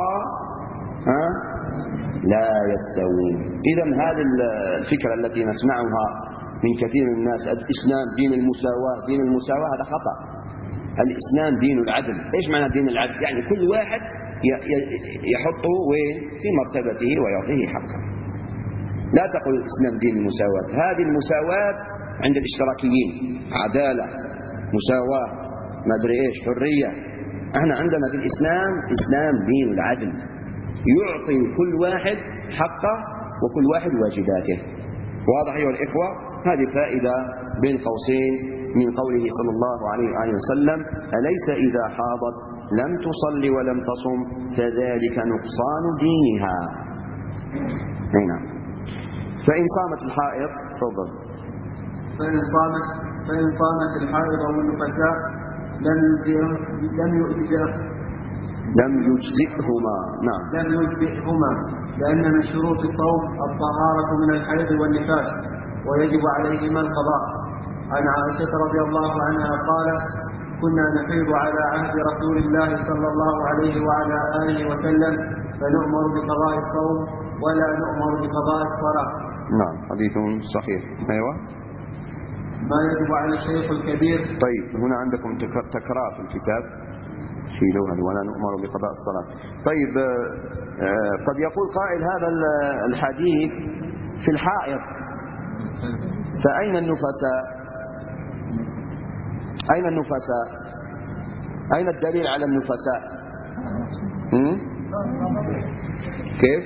لا يستوون. إذن هذه الفكرة التي نسمعها من كثير من الناس، الإسلام دين المساواة، دين المساواة، هذا خطأ. الإسلام دين العدل. إيش معنى دين العدل؟ يعني كل واحد يحطه وين في مرتبته ويعطيه حقه. لا تقل الإسلام دين المساواة. هذه المساواة عند الاشتراكيين، عدالة، مساواة، ما أدري إيش، حرية. احنا عندنا في الإسلام إسلام دين العدل، يعطي كل واحد حقه وكل واحد واجباته. واضح أيها الإخوة؟ هذه فائدة بين قوسين من قوله صلى الله عليه وآله وسلم: أليس إذا حاضت لم تصلي ولم تصم فذلك نقصان دينها. هنا فإن صامت الحائض، تفضل. فإن صامت الحائض والنفساء لم يجزئهما. نعم، لم يجزئهما، لأن من شروط الصوم الطهارة من الحيض والنفاس، ويجب عليهما القضاء. عن عائشة رضي الله عنها قالت: كنا نحيض على عهد رسول الله صلى الله عليه وعلى آله وسلم، فنؤمر بقضاء الصوم ولا نؤمر بقضاء الصلاة. نعم، حديث صحيح. أيوة. ما يجب على الشيخ الكبير. طيب، هنا عندكم تكرار في الكتاب في لوحة: ولا نؤمر بقضاء الصلاة. طيب، قد يقول قائل هذا الحديث في الحائض، فأين النفساء؟ أين النفساء؟ أين الدليل على النفساء؟ كيف؟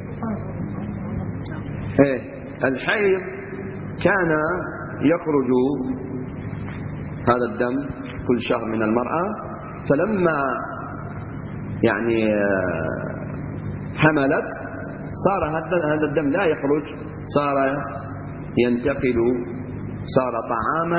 الحيض كان يخرج هذا الدم كل شهر من المرأة، فلما يعني حملت صار هذا الدم لا يخرج، صار ينتقل، صار طعاما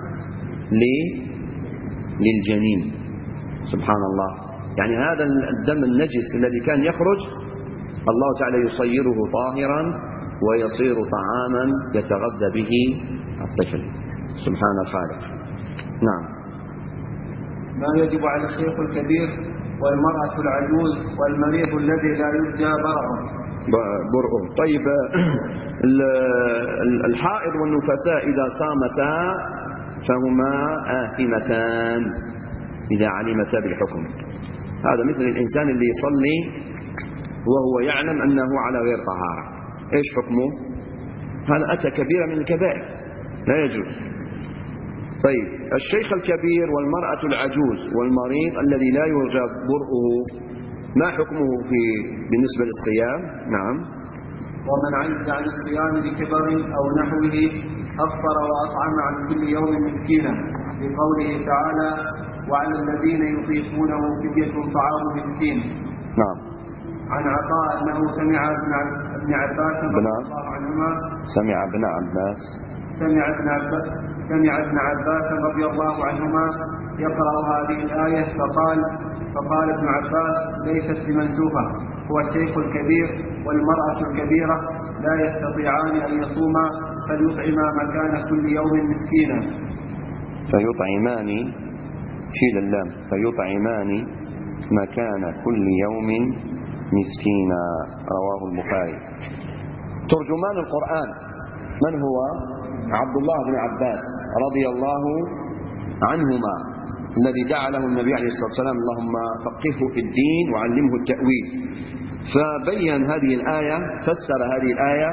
للجنين. سبحان الله. يعني هذا الدم النجس الذي كان يخرج الله تعالى يصيره طاهرا ويصير طعاما يتغذى به الطفل. سبحان الخالق. نعم. ما يجب على الشيخ الكبير والمرأة العجوز والمريض الذي لا يرجى برؤه. طيب، الحائض والنفساء إذا صامتا فهما آثمتان إذا علمتا بالحكم. هذا مثل الإنسان اللي يصلي وهو يعلم أنه على غير طهارة، إيش حكمه؟ هذا أتى كبيرة من الكبائر، لا يجوز. طيب، الشيخ الكبير والمرأة العجوز والمريض الذي لا يرجى برؤه، ما حكمه بالنسبة للصيام؟ نعم. ومن عجز عن الصيام بكبر أو نحوه أفطر وأطعم عن كل يوم مسكينا، لقوله تعالى: وعلى الذين يطيقونه فدية طعام مسكين. نعم. عن عطاء أنه سمع ابن عباس رضي الله عنهما سمع ابن عباس رضي الله عنهما يقرأ هذه الآية فقال ابن عباس ليست بمنسوخة، هو الشيخ الكبير والمرأة الكبيرة لا يستطيعان أن يصوما فليطعما مكان كل يوم مسكينا. فيطعمان شيل اللام، فيطعمان مكان كل يوم مسكينا. رواه البخاري. ترجمان القرآن من هو؟ عبد الله بن عباس رضي الله عنهما، الذي دعا له النبي عليه الصلاة والسلام اللهم فقهه في الدين وعلمه التأويل. فبين هذه الآية، فسر هذه الآية،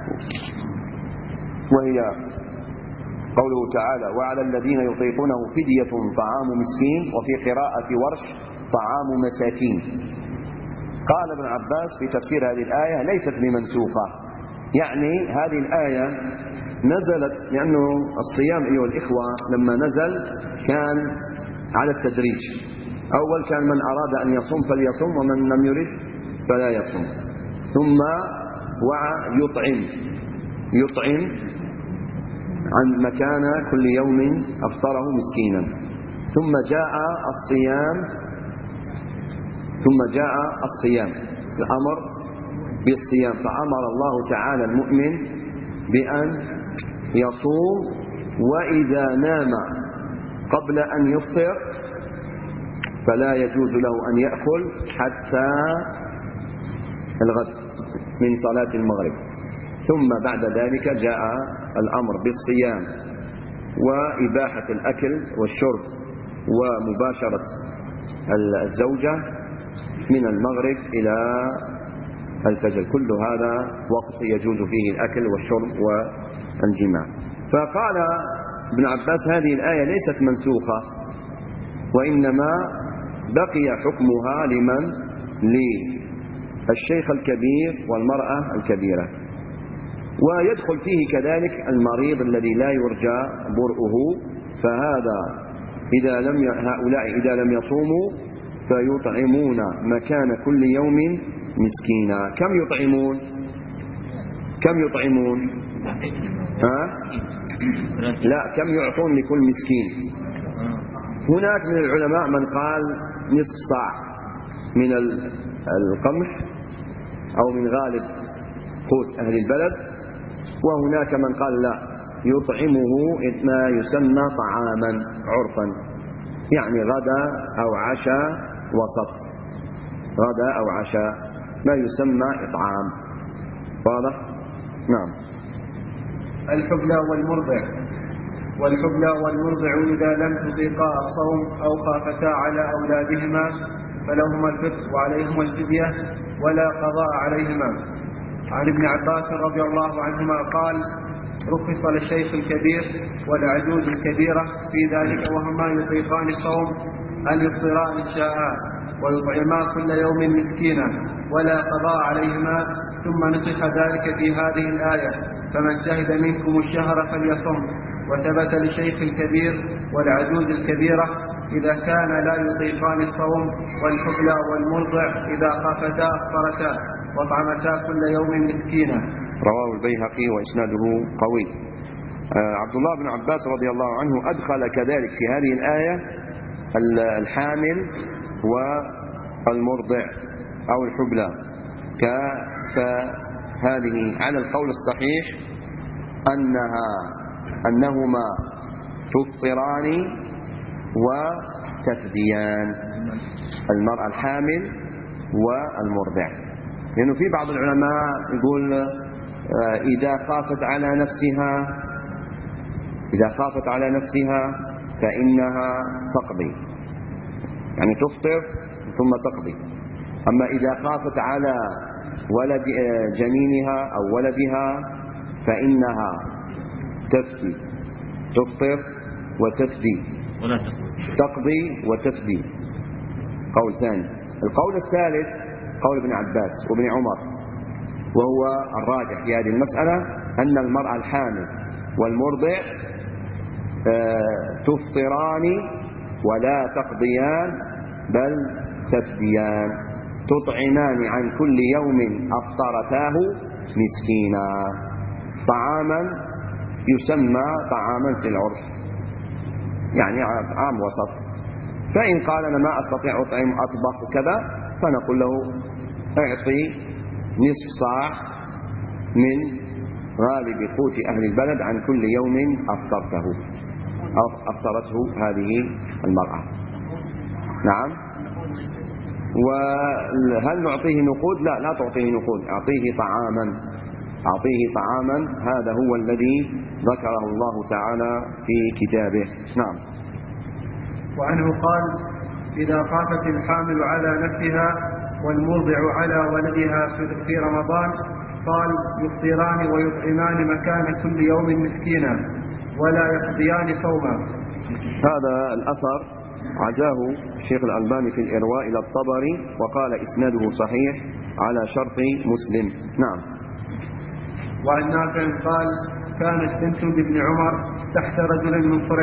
وهي قوله تعالى وعلى الذين يطيقونه فدية طعام مسكين، وفي قراءة ورش طعام مساكين. قال ابن عباس في تفسير هذه الآية ليست بمنسوخة، يعني هذه الآية نزلت لأنه الصيام أيها الإخوة لما نزل كان على التدريج. أول كان من أراد أن يصوم فليصوم ومن لم يرد فلا يصوم، ثم يطعم عن مكان كل يوم أفطره مسكينا، ثم جاء الصيام الأمر بالصيام، فأمر الله تعالى المؤمن بأن يصوم، وإذا نام قبل أن يفطر فلا يجوز له أن يأكل حتى الغد من صلاة المغرب. ثم بعد ذلك جاء الأمر بالصيام وإباحة الأكل والشرب ومباشرة الزوجة من المغرب إلى الفجر، كل هذا وقت يجوز فيه الأكل والشرب والجماع. فقال ابن عباس هذه الآية ليست منسوخة، وإنما بقي حكمها للشيخ الكبير والمرأة الكبيرة، ويدخل فيه كذلك المريض الذي لا يرجى برؤه، فهذا هؤلاء إذا لم يصوموا فيطعمون مكان كل يوم مسكينا. كم يطعمون؟ لا، كم يعطون لكل مسكين؟ هناك من العلماء من قال نصف صاع من القمح أو من غالب قوت أهل البلد، وهناك من قال لا، يطعمه ما يسمى طعاما عرفا، يعني غدا أو عشاء وسط، غدا أو عشاء، ما يسمى إطعام. واضح؟ نعم. الحبلى والمرضع إذا لم تطيقا الصوم أو خافتا على أولادهما فلهما الفطر وعليهما الفدية ولا قضاء عليهما. عن ابن عباس رضي الله عنهما قال رخص للشيخ الكبير والعجوز الكبيرة في ذلك وهما يطيقان الصوم أن يفطرا إن شاء ويطعما كل يوم مسكينا ولا قضاء عليهما. ثم نسخ ذلك في هذه الآية فمن شهد منكم الشهر فليصم. وثبت للشيخ الكبير والعجوز الكبيرة إذا كان لا يطيقان الصوم، والحبلى والمرضع إذا خافتا أفطرتا وطعمتا كل يوم مسكينا. رواه البيهقي وإسناده قوي. عبد الله بن عباس رضي الله عنه أدخل كذلك في هذه الآية الحامل والمرضع أو الحبلى، فهذه على القول الصحيح أنهما تفطران وتفديان، المرأة الحامل والمرضع، لأنه في بعض العلماء يقول إذا خافت على نفسها فإنها تقضي، يعني تفطر ثم تقضي. أما إذا خافت على ولد جنينها أو ولدها فإنها تفدي، تفطر وتفدي، تقضي وتفدي. قول ثاني. القول الثالث قول ابن عباس وابن عمر، وهو الراجح في هذه المسألة، أن المرأة الحامل والمرضع تفطران ولا تقضيان بل تفديان. تطعمان عن كل يوم أفطرتاه مسكينا. طعاما يسمى طعاما في العرف، يعني عام وسط. فإن قال أنا ما أستطيع أطعم أطبخ كذا، فنقول له اعطي نصف صاع من غالب قوت أهل البلد عن كل يوم أفطرته هذه المرأة. نعم. وهل نعطيه نقود؟ لا تعطيه نقود، أعطيه طعاما. هذا هو الذي ذكره الله تعالى في كتابه. نعم. وعنه قال: إذا خافت الحامل على نفسها والمرضع على ولدها في رمضان قال: يفطران ويطعمان مكان كل يوم مسكينا ولا يقضيان صوما. هذا الأثر عزاه الشيخ الألباني في الإرواء إلى الطبري وقال إسناده صحيح على شرط مسلم. نعم. وعن نافع قال: كانت بنت لابن عمر تحت رجل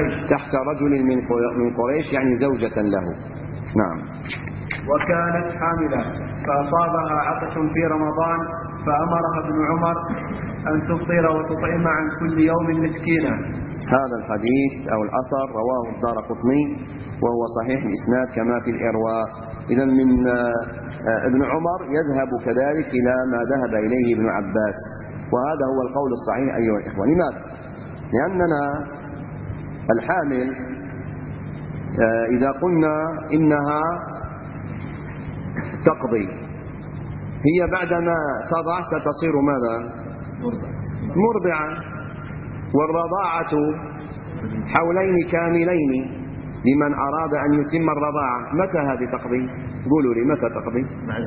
من قريش يعني زوجة له. نعم. وكانت حاملة فأصابها عطش في رمضان فأمرها ابن عمر أن تفطر وتطعم عن كل يوم مسكينا. هذا الحديث أو الأثر رواه الدارقطني وهو صحيح الإسناد كما في الإرواء. إذا من ابن عمر يذهب كذلك إلى ما ذهب إليه ابن عباس، وهذا هو القول الصحيح أيها الإخوة. لماذا؟ لأننا الحامل إذا قلنا إنها تقضي، هي بعدما تضع ستصير ماذا؟ مرضعة. والرضاعة حولين كاملين لمن أراد أن يتم الرضاعة. متى هذه تقضي؟ قولوا لي متى تقضي؟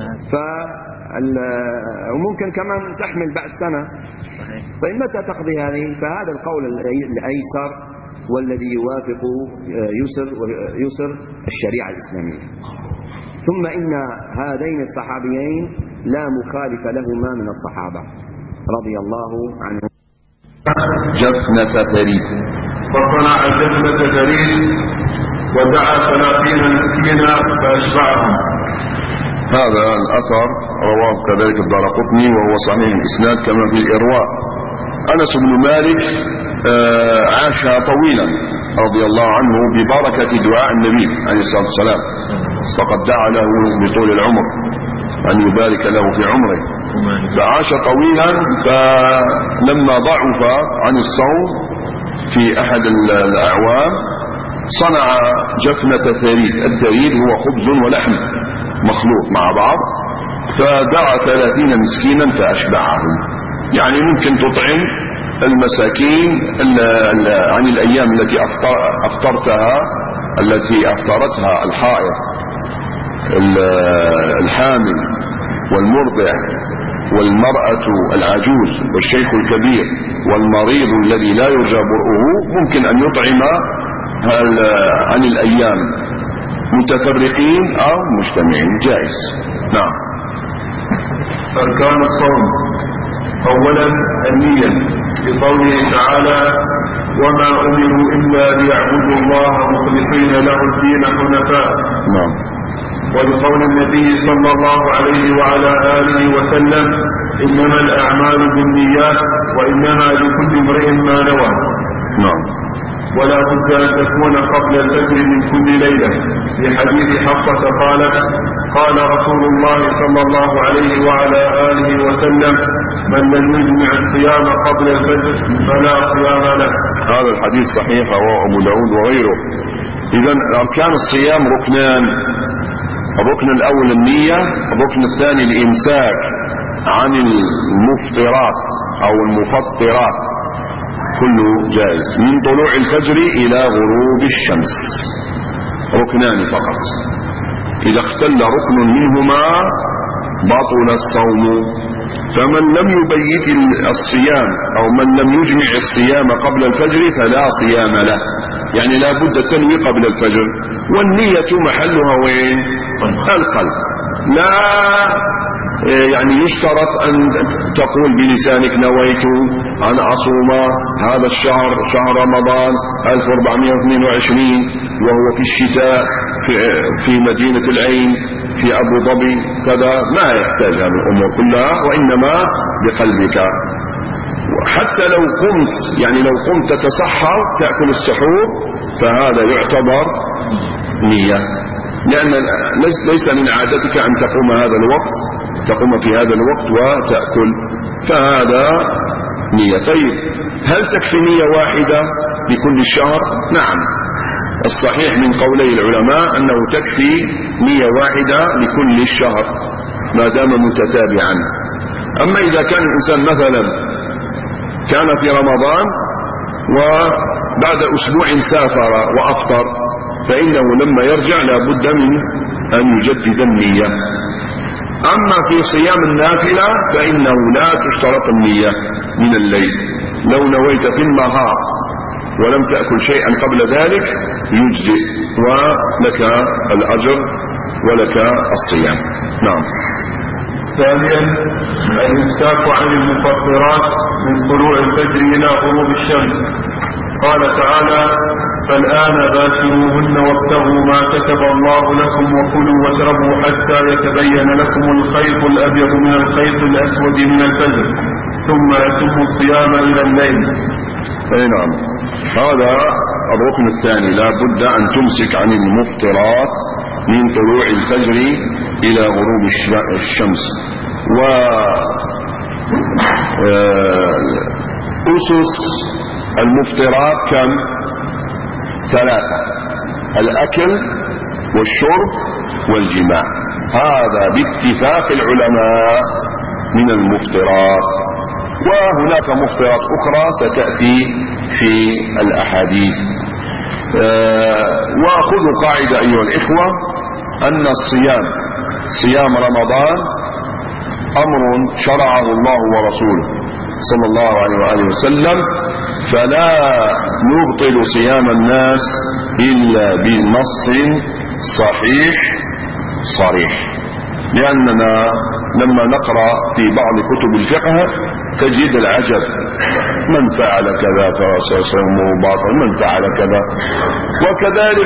وممكن كمان تحمل بعد سنة. طيب متى تقضي هذه؟ فهذا القول الأيسر والذي يوافق يسر الشريعة الإسلامية. ثم إن هذين الصحابيين لا مخالف لهما من الصحابة رضي الله عنهم. جفنة ثريد، فصنع جفنة ثريد ودعا 30 مسكينا فأشبعهم. هذا الأثر رواه كذلك الدارقطني وهو صحيح الإسناد كما في الإرواء. أنس بن مالك عاش طويلا رضي الله عنه ببركة دعاء النبي عليه الصلاة والسلام، فقد دعا له بطول العمر أن يبارك له في عمره، فعاش طويلا. فلما ضعف عن الصوم في أحد الأعوام صنع جفنة ثريد. الثريد هو خبز ولحم مخلوط مع بعض، فدعا 30 مسكينا فأشبعهم. يعني ممكن تطعم المساكين عن الأيام التي أفطرتها الحائض الحامل والمرضع والمرأة العجوز والشيخ الكبير والمريض الذي لا يرجى برؤه، ممكن أن يطعم عن الأيام متفرقين أو مجتمعين، جائز. نعم. أركان الصوم: أولا النية بقوله تعالى: وما أمروا إلا ليعبدوا الله مخلصين له الدين حنفاء. نعم. ولقول النبي صلى الله عليه وعلى آله وسلم: إنما الأعمال بالنيات وإنما لكل امرئ ما نوى. نعم. ولا بد أن تكون قبل الفجر من كل ليلة، في حديث حفصة قالت: قال رسول الله صلى الله عليه وعلى آله وسلم: من لم يجمع الصيام قبل الفجر فلا صيام له. هذا الحديث صحيح رواه أبو داود وغيره. إذن أركان الصيام ركنان: الركن الأول النية، الركن الثاني الإمساك عن المفطرات أو المفطرات، كله جائز من طلوع الفجر إلى غروب الشمس. ركنان فقط، إذا اختل ركن منهما بطل الصوم. فمن لم يبيت الصيام أو من لم يجمع الصيام قبل الفجر فلا صيام له، يعني لا بد تنوي قبل الفجر. والنية محلها وين؟ القلب. لا يعني يشترط أن تقول بلسانك نويت أن أصوم هذا الشهر، شهر رمضان 1422 وهو في الشتاء في مدينة العين في أبو ظبي كذا، ما يحتاج هذه الأمور كلها، وإنما بقلبك. حتى لو قمت لو قمت تتسحر تأكل السحور فهذا يعتبر نية، لأن ليس من عادتك أن تقوم في هذا الوقت وتأكل، فهذا نية. طيب هل تكفي نية واحدة لكل الشهر؟ نعم، الصحيح من قولي العلماء أنه تكفي نية واحدة لكل الشهر ما دام متتابعا. أما إذا كان الإنسان مثلا كان في رمضان وبعد أسبوع سافر وأفطر، فإنه لما يرجع لا بد من أن يجدد النية. أما في صيام النافلة فإنه لا تشترط النية من الليل، لو نويت في النهار ولم تأكل شيئا قبل ذلك يجزئ، ولك الأجر ولك الصيام. نعم. ثانيا الإمساك عن المفطرات من طلوع الفجر إلى غروب الشمس. قال تعالى: فالآن باشروهن وابتغوا ما كتب الله لكم وكلوا واشربوا حتى يتبين لكم الخيط الأبيض من الخيط الأسود من الفجر ثم أتموا الصيام إلى الليل. أي نعم، هذا الركن الثاني، لا بد أن تمسك عن المفطرات من طلوع الفجر إلى غروب الشمس. وأسس المفطرات كم؟ 3: الأكل والشرب والجماع، هذا باتفاق العلماء من المفطرات. وهناك مفطرات أخرى ستأتي في الأحاديث. وخذوا قاعدة أيها الإخوة، أن صيام رمضان أمر شرعه الله ورسوله صلى الله عليه وآله وسلم، فلا نبطل صيام الناس إلا بنص صريح. لأننا لما نقرأ في بعض كتب الفقه تجد العجب، من فعل كذا فصومه باطل، من فعل كذا. وكذلك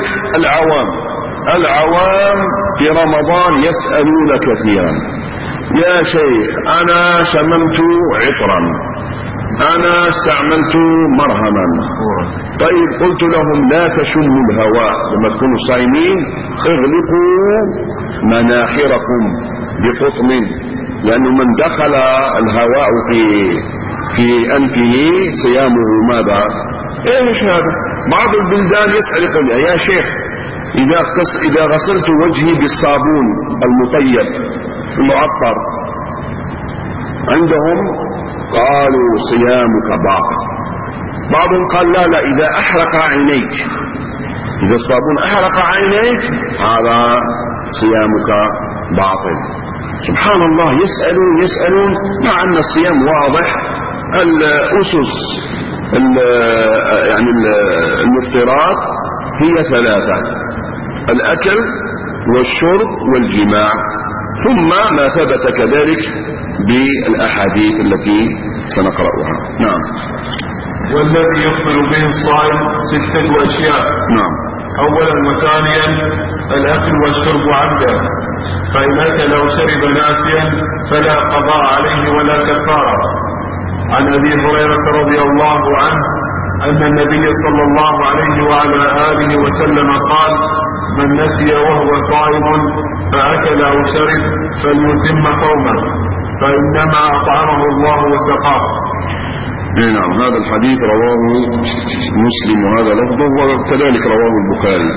العوام في رمضان يسألون كثيرا: يا شيخ أنا شممت عطرا، أنا استعملت مرهما. طيب قلت لهم: لا تشموا الهواء لما تكونوا صايمين، اغلقوا مناخركم بقطن، لأنه من دخل الهواء في أنفه صيامه ماذا؟ ايش هذا؟ بعض البلدان يسأل يقول: يا شيخ إذا غسلت وجهي بالصابون المطيب المعطر، عندهم قالوا صيامك باطل. بعضهم قال: لا إذا أحرق عينيك، إذا الصابون أحرق عينيك هذا صيامك باطل. سبحان الله، يسألون مع أن الصيام واضح. الأسس المفطرات هي 3: الأكل والشرب والجماع، ثم ما ثبت كذلك بالأحاديث التي سنقرأها. نعم. والذي يفطر به الصائم 6 أشياء. نعم. أولا وثانيا الأكل والشرب عمدا، فإن أكل أو شرب ناسيا فلا قضاء عليه ولا كفارة. عن أبي هريرة رضي الله عنه أن النبي صلى الله عليه وعلى آله وسلم قال: من نسي وهو صائم فأكل أو شرب فليتم صومه، فإنما أطعمه الله وسقاه. نعم، هذا الحديث رواه مسلم وهذا لفظه، وكذلك رواه البخاري.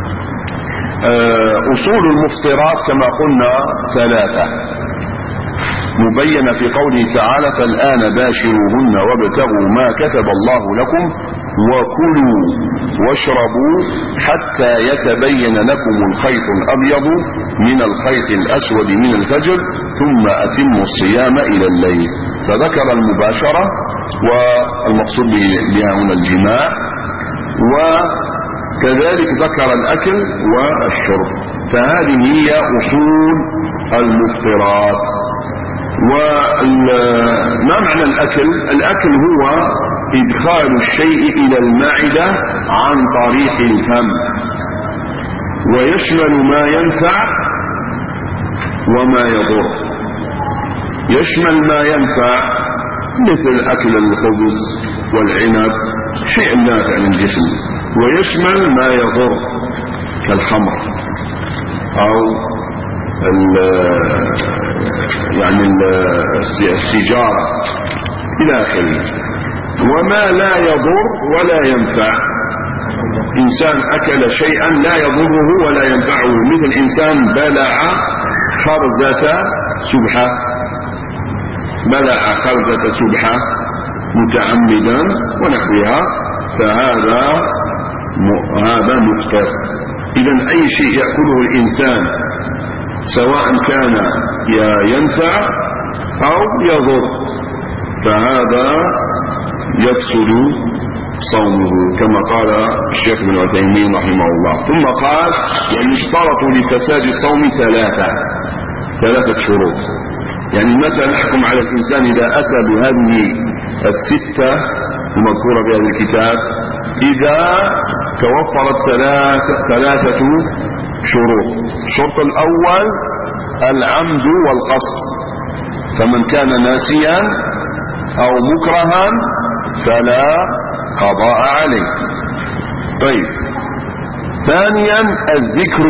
أصول المفطرات كما قلنا 3 مبينة في قوله تعالى: فالآن باشروهن وابتغوا ما كتب الله لكم وكلوا واشربوا حتى يتبين لكم الخيط الأبيض من الخيط الأسود من الفجر ثم أتموا الصيام إلى الليل. فذكر المباشرة، والمقصود بها هنا الجماع، وكذلك ذكر الأكل والشرب. فهذه هي أصول المفطرات. وما معنى الأكل؟ الأكل هو إدخال الشيء إلى المعدة عن طريق الفم، ويشمل ما ينفع وما يضر. يشمل ما ينفع مثل أكل الخبز والعنب، شيء نافع للجسم، ويشمل ما يضر كالخمر أو يعني السيجارة إلى آخره. وما لا يضر ولا ينفع، إنسان أكل شيئا لا يضره ولا ينفعه، مثل إنسان بلع خرزة سبحة، بلع خرزة سبحة متعمدا ونحوها، فهذا مفطر. إذن أي شيء يأكله الإنسان سواء كان ينفع أو يضر فهذا يفسد صومه كما قال الشيخ ابن عثيمين رحمه الله. ثم قال يشترط لفساد الصوم ثلاثة شروط. يعني مثلا نحكم على الإنسان إذا أتى بهذه الستة المذكورة في هذا الكتاب إذا توفرت ثلاثة شروط. الشرط الأول العمد والقصد، فمن كان ناسيا أو مكرها فلا قضاء عليه. طيب، ثانيا الذكر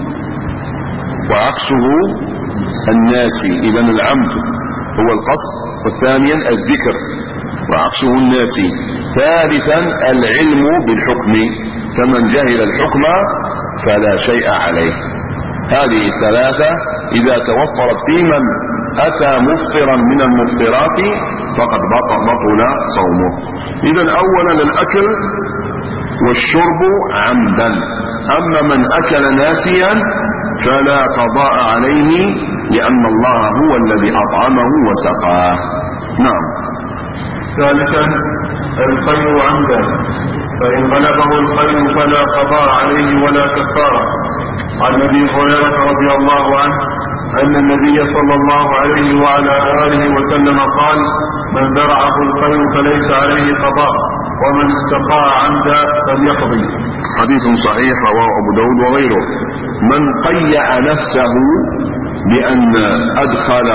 وعكسه الناسي، إذن العمد هو القصد، وثانيا الذكر وعكسه الناسي. ثالثا العلم بالحكم، فمن جهل الحكم فلا شيء عليه. هذه الثلاثة إذا توفرت في من أتى مفطرا من المفطرات فقد بطل صومه. إذن أولا الأكل والشرب عمدا، أما من أكل ناسيا فلا قضاء عليه لأن الله هو الذي أطعمه وسقاه. نعم. ثالثا القيء عمدا، فإن غلبه القيء فلا قضاء عليه ولا كفارة. عن أبي هريرة رضي الله عنه أن النبي صلى الله عليه وعلى آله وسلم قال: من درعه القيء فليس عليه قضاء، ومن استقاء عمدا فليقضي. حديث صحيح رواه أبو داود وغيره. من قيأ نفسه بأن أدخل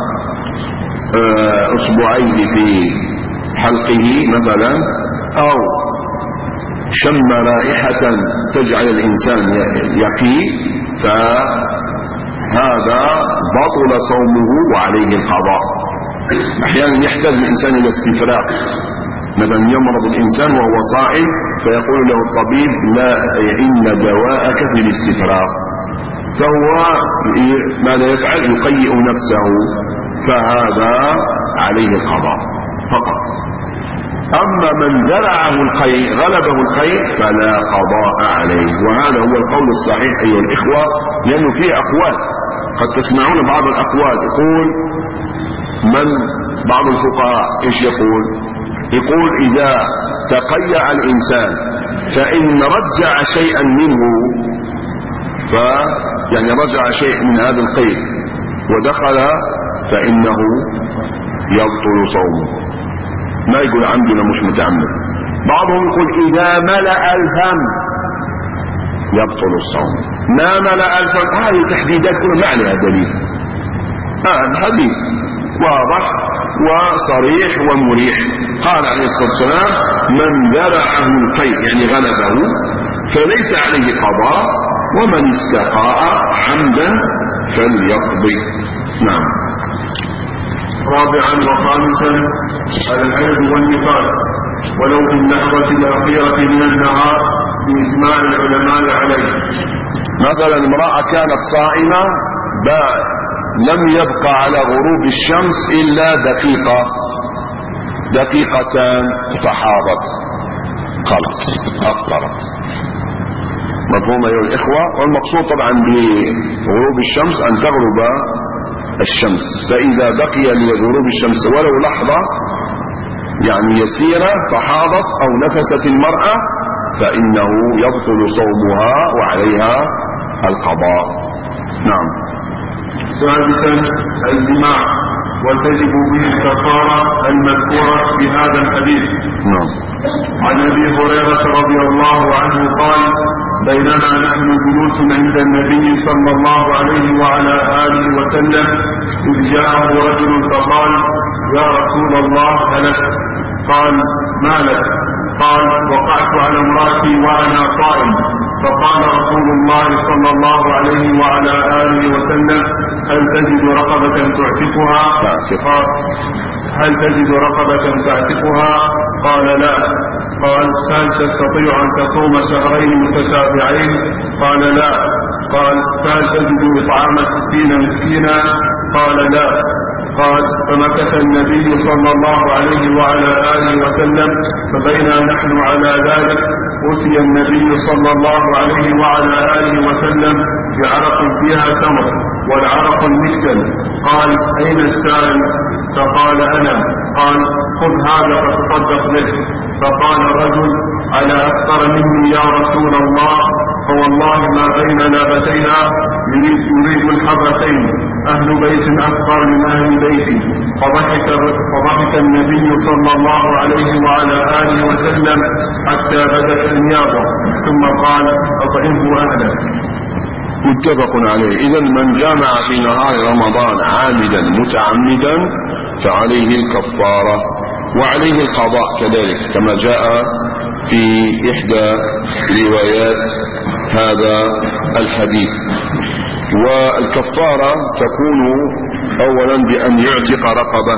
أصبعيه في حلقه مثلا، أو شم رائحة تجعل الإنسان يقي، فهذا بطل صومه وعليه القضاء. أحيانا يحتاج الإنسان إلى استفراغ، مثلا يمرض الإنسان وهو صائم فيقول له الطبيب: لا، إن دواءك في الاستفراغ، فهو ماذا يفعل؟ يقيئ نفسه، فهذا عليه القضاء فقط. أما من درعه القيء غلبه القيء فلا قضاء عليه. وهذا هو القول الصحيح أيها الإخوة، لأنه فيه أقوال، قد تسمعون بعض الأقوال يقول بعض الفقهاء إيش يقول إذا تقيأ الإنسان فإن رجع شيئا منه، يعني رجع شيء من هذا القيء ودخل فإنه يبطل صومه، ما يقول عمدنا مش متعمد. بعضهم يقول إذا ملأ الفم يبطل الصوم، ما ملأ الفم. هذه تحديدات كلها ما عليها دليل. الحديث واضح وصريح ومريح. قال عليه الصلاة والسلام: من ذرعه القيء يعني غلبه فليس عليه قضاء، ومن استقاء عمدا فليقضي. نعم. رابعا وخامسا الحيض والنفاس، ولو في اللحظة الأخيرة من النهار بإجماع العلماء عليه. مثلا امرأة كانت صائمة لم يبقى على غروب الشمس إلا دقيقتان فحاضت، خلاص أفطرت. مفهوم أيها الإخوة؟ والمقصود طبعا بغروب الشمس أن تغرب الشمس، فإذا بقي لغروب الشمس ولو لحظة يعني يسيرة فحاضت أو نفست المرأة فإنه يبطل صومها وعليها القضاء. نعم. سادسا الجماع، وتجب به الكفارة المذكورة في هذا الحديث. نعم. عن أبي هريرة رضي الله عنه قال بينما نحن جلوس عند النبي صلى الله عليه وعلى آله وسلم إذ جاءه رجل فقال يا رسول الله هلكت. قال ما لك؟ قال وقعت على امرأتي وأنا صائم. فقال رسول الله صلى الله عليه وعلى آله وسلم هل تجد رقبة تعتقها؟ هل تجد رقبة تعتقها؟ قال لا. قال هل تستطيع أن تصوم شهرين متتابعين؟ قال لا. قال هل تجد إطعام 60 مسكينا؟ قال لا. قال فمكث النبي صلى الله عليه وعلى آله وسلم فبينا نحن على ذلك أتي النبي صلى الله عليه وعلى آله وسلم بعرق فيها تمر والعرق المكتل. قال أين السائل؟ فقال أنا. قال خذ هذا فتصدق به. فقال الرجل على أكثر مني يا رسول الله؟ فوالله ما بين لابتينا يريد الحرتين أهل بيت أكثر من أهل بيتي. فضحك النبي صلى الله عليه وعلى آله وسلم حتى بدت النيابة ثم قال أطعمه أهله. متفق عليه. إذن من جامع في نهار رمضان عامدا متعمدا فعليه الكفارة وعليه القضاء كذلك كما جاء في إحدى روايات هذا الحديث. والكفارة تكون أولا بأن يعتق رقبة،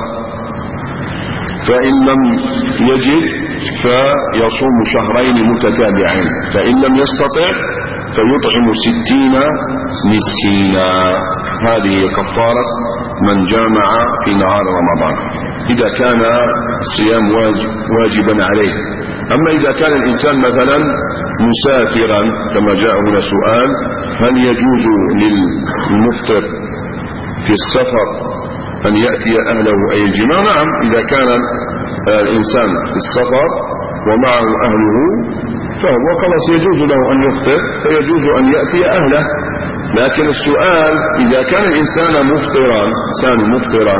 فإن لم يجد فيصوم شهرين متتابعين، فإن لم يستطع فيطعم 60 مسكينا. هذه كفارة من جامع في نهار رمضان إذا كان الصيام واجبا عليه. أما إذا كان الإنسان مثلا مسافرا كما جاء هنا سؤال هل يجوز للمفطر في السفر أن يأتي أهله أي الجماع؟ نعم، إذا كان الإنسان في السفر ومعه أهله فهو خلاص يجوز له أن يفطر فيجوز أن يأتي أهله. لكن السؤال إذا كان الإنسان مفطرا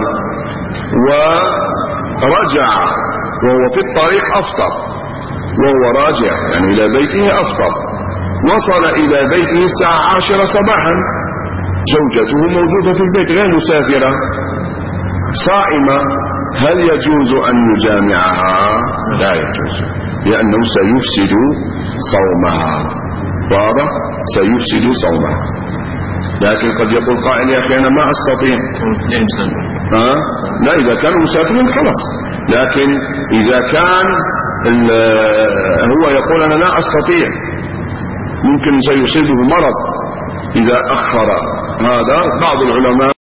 ورجع وهو في الطريق أفطر، وهو راجع يعني إلى بيته أفطر، وصل إلى بيته الساعة 10 صباحا، زوجته موجودة في البيت غير مسافرة صائمة، هل يجوز أن يجامعها؟ لا يجوز، لأنه سيفسد صومها. واضح؟ سيفسد صومها. لكن قد يقول قائل يا أخي أنا ما أستطيع. لا، إذا كان مسافرين خلاص. لكن إذا كان هو يقول أنا لا أستطيع، ممكن سيصيبه مرض إذا أخر هذا. بعض العلماء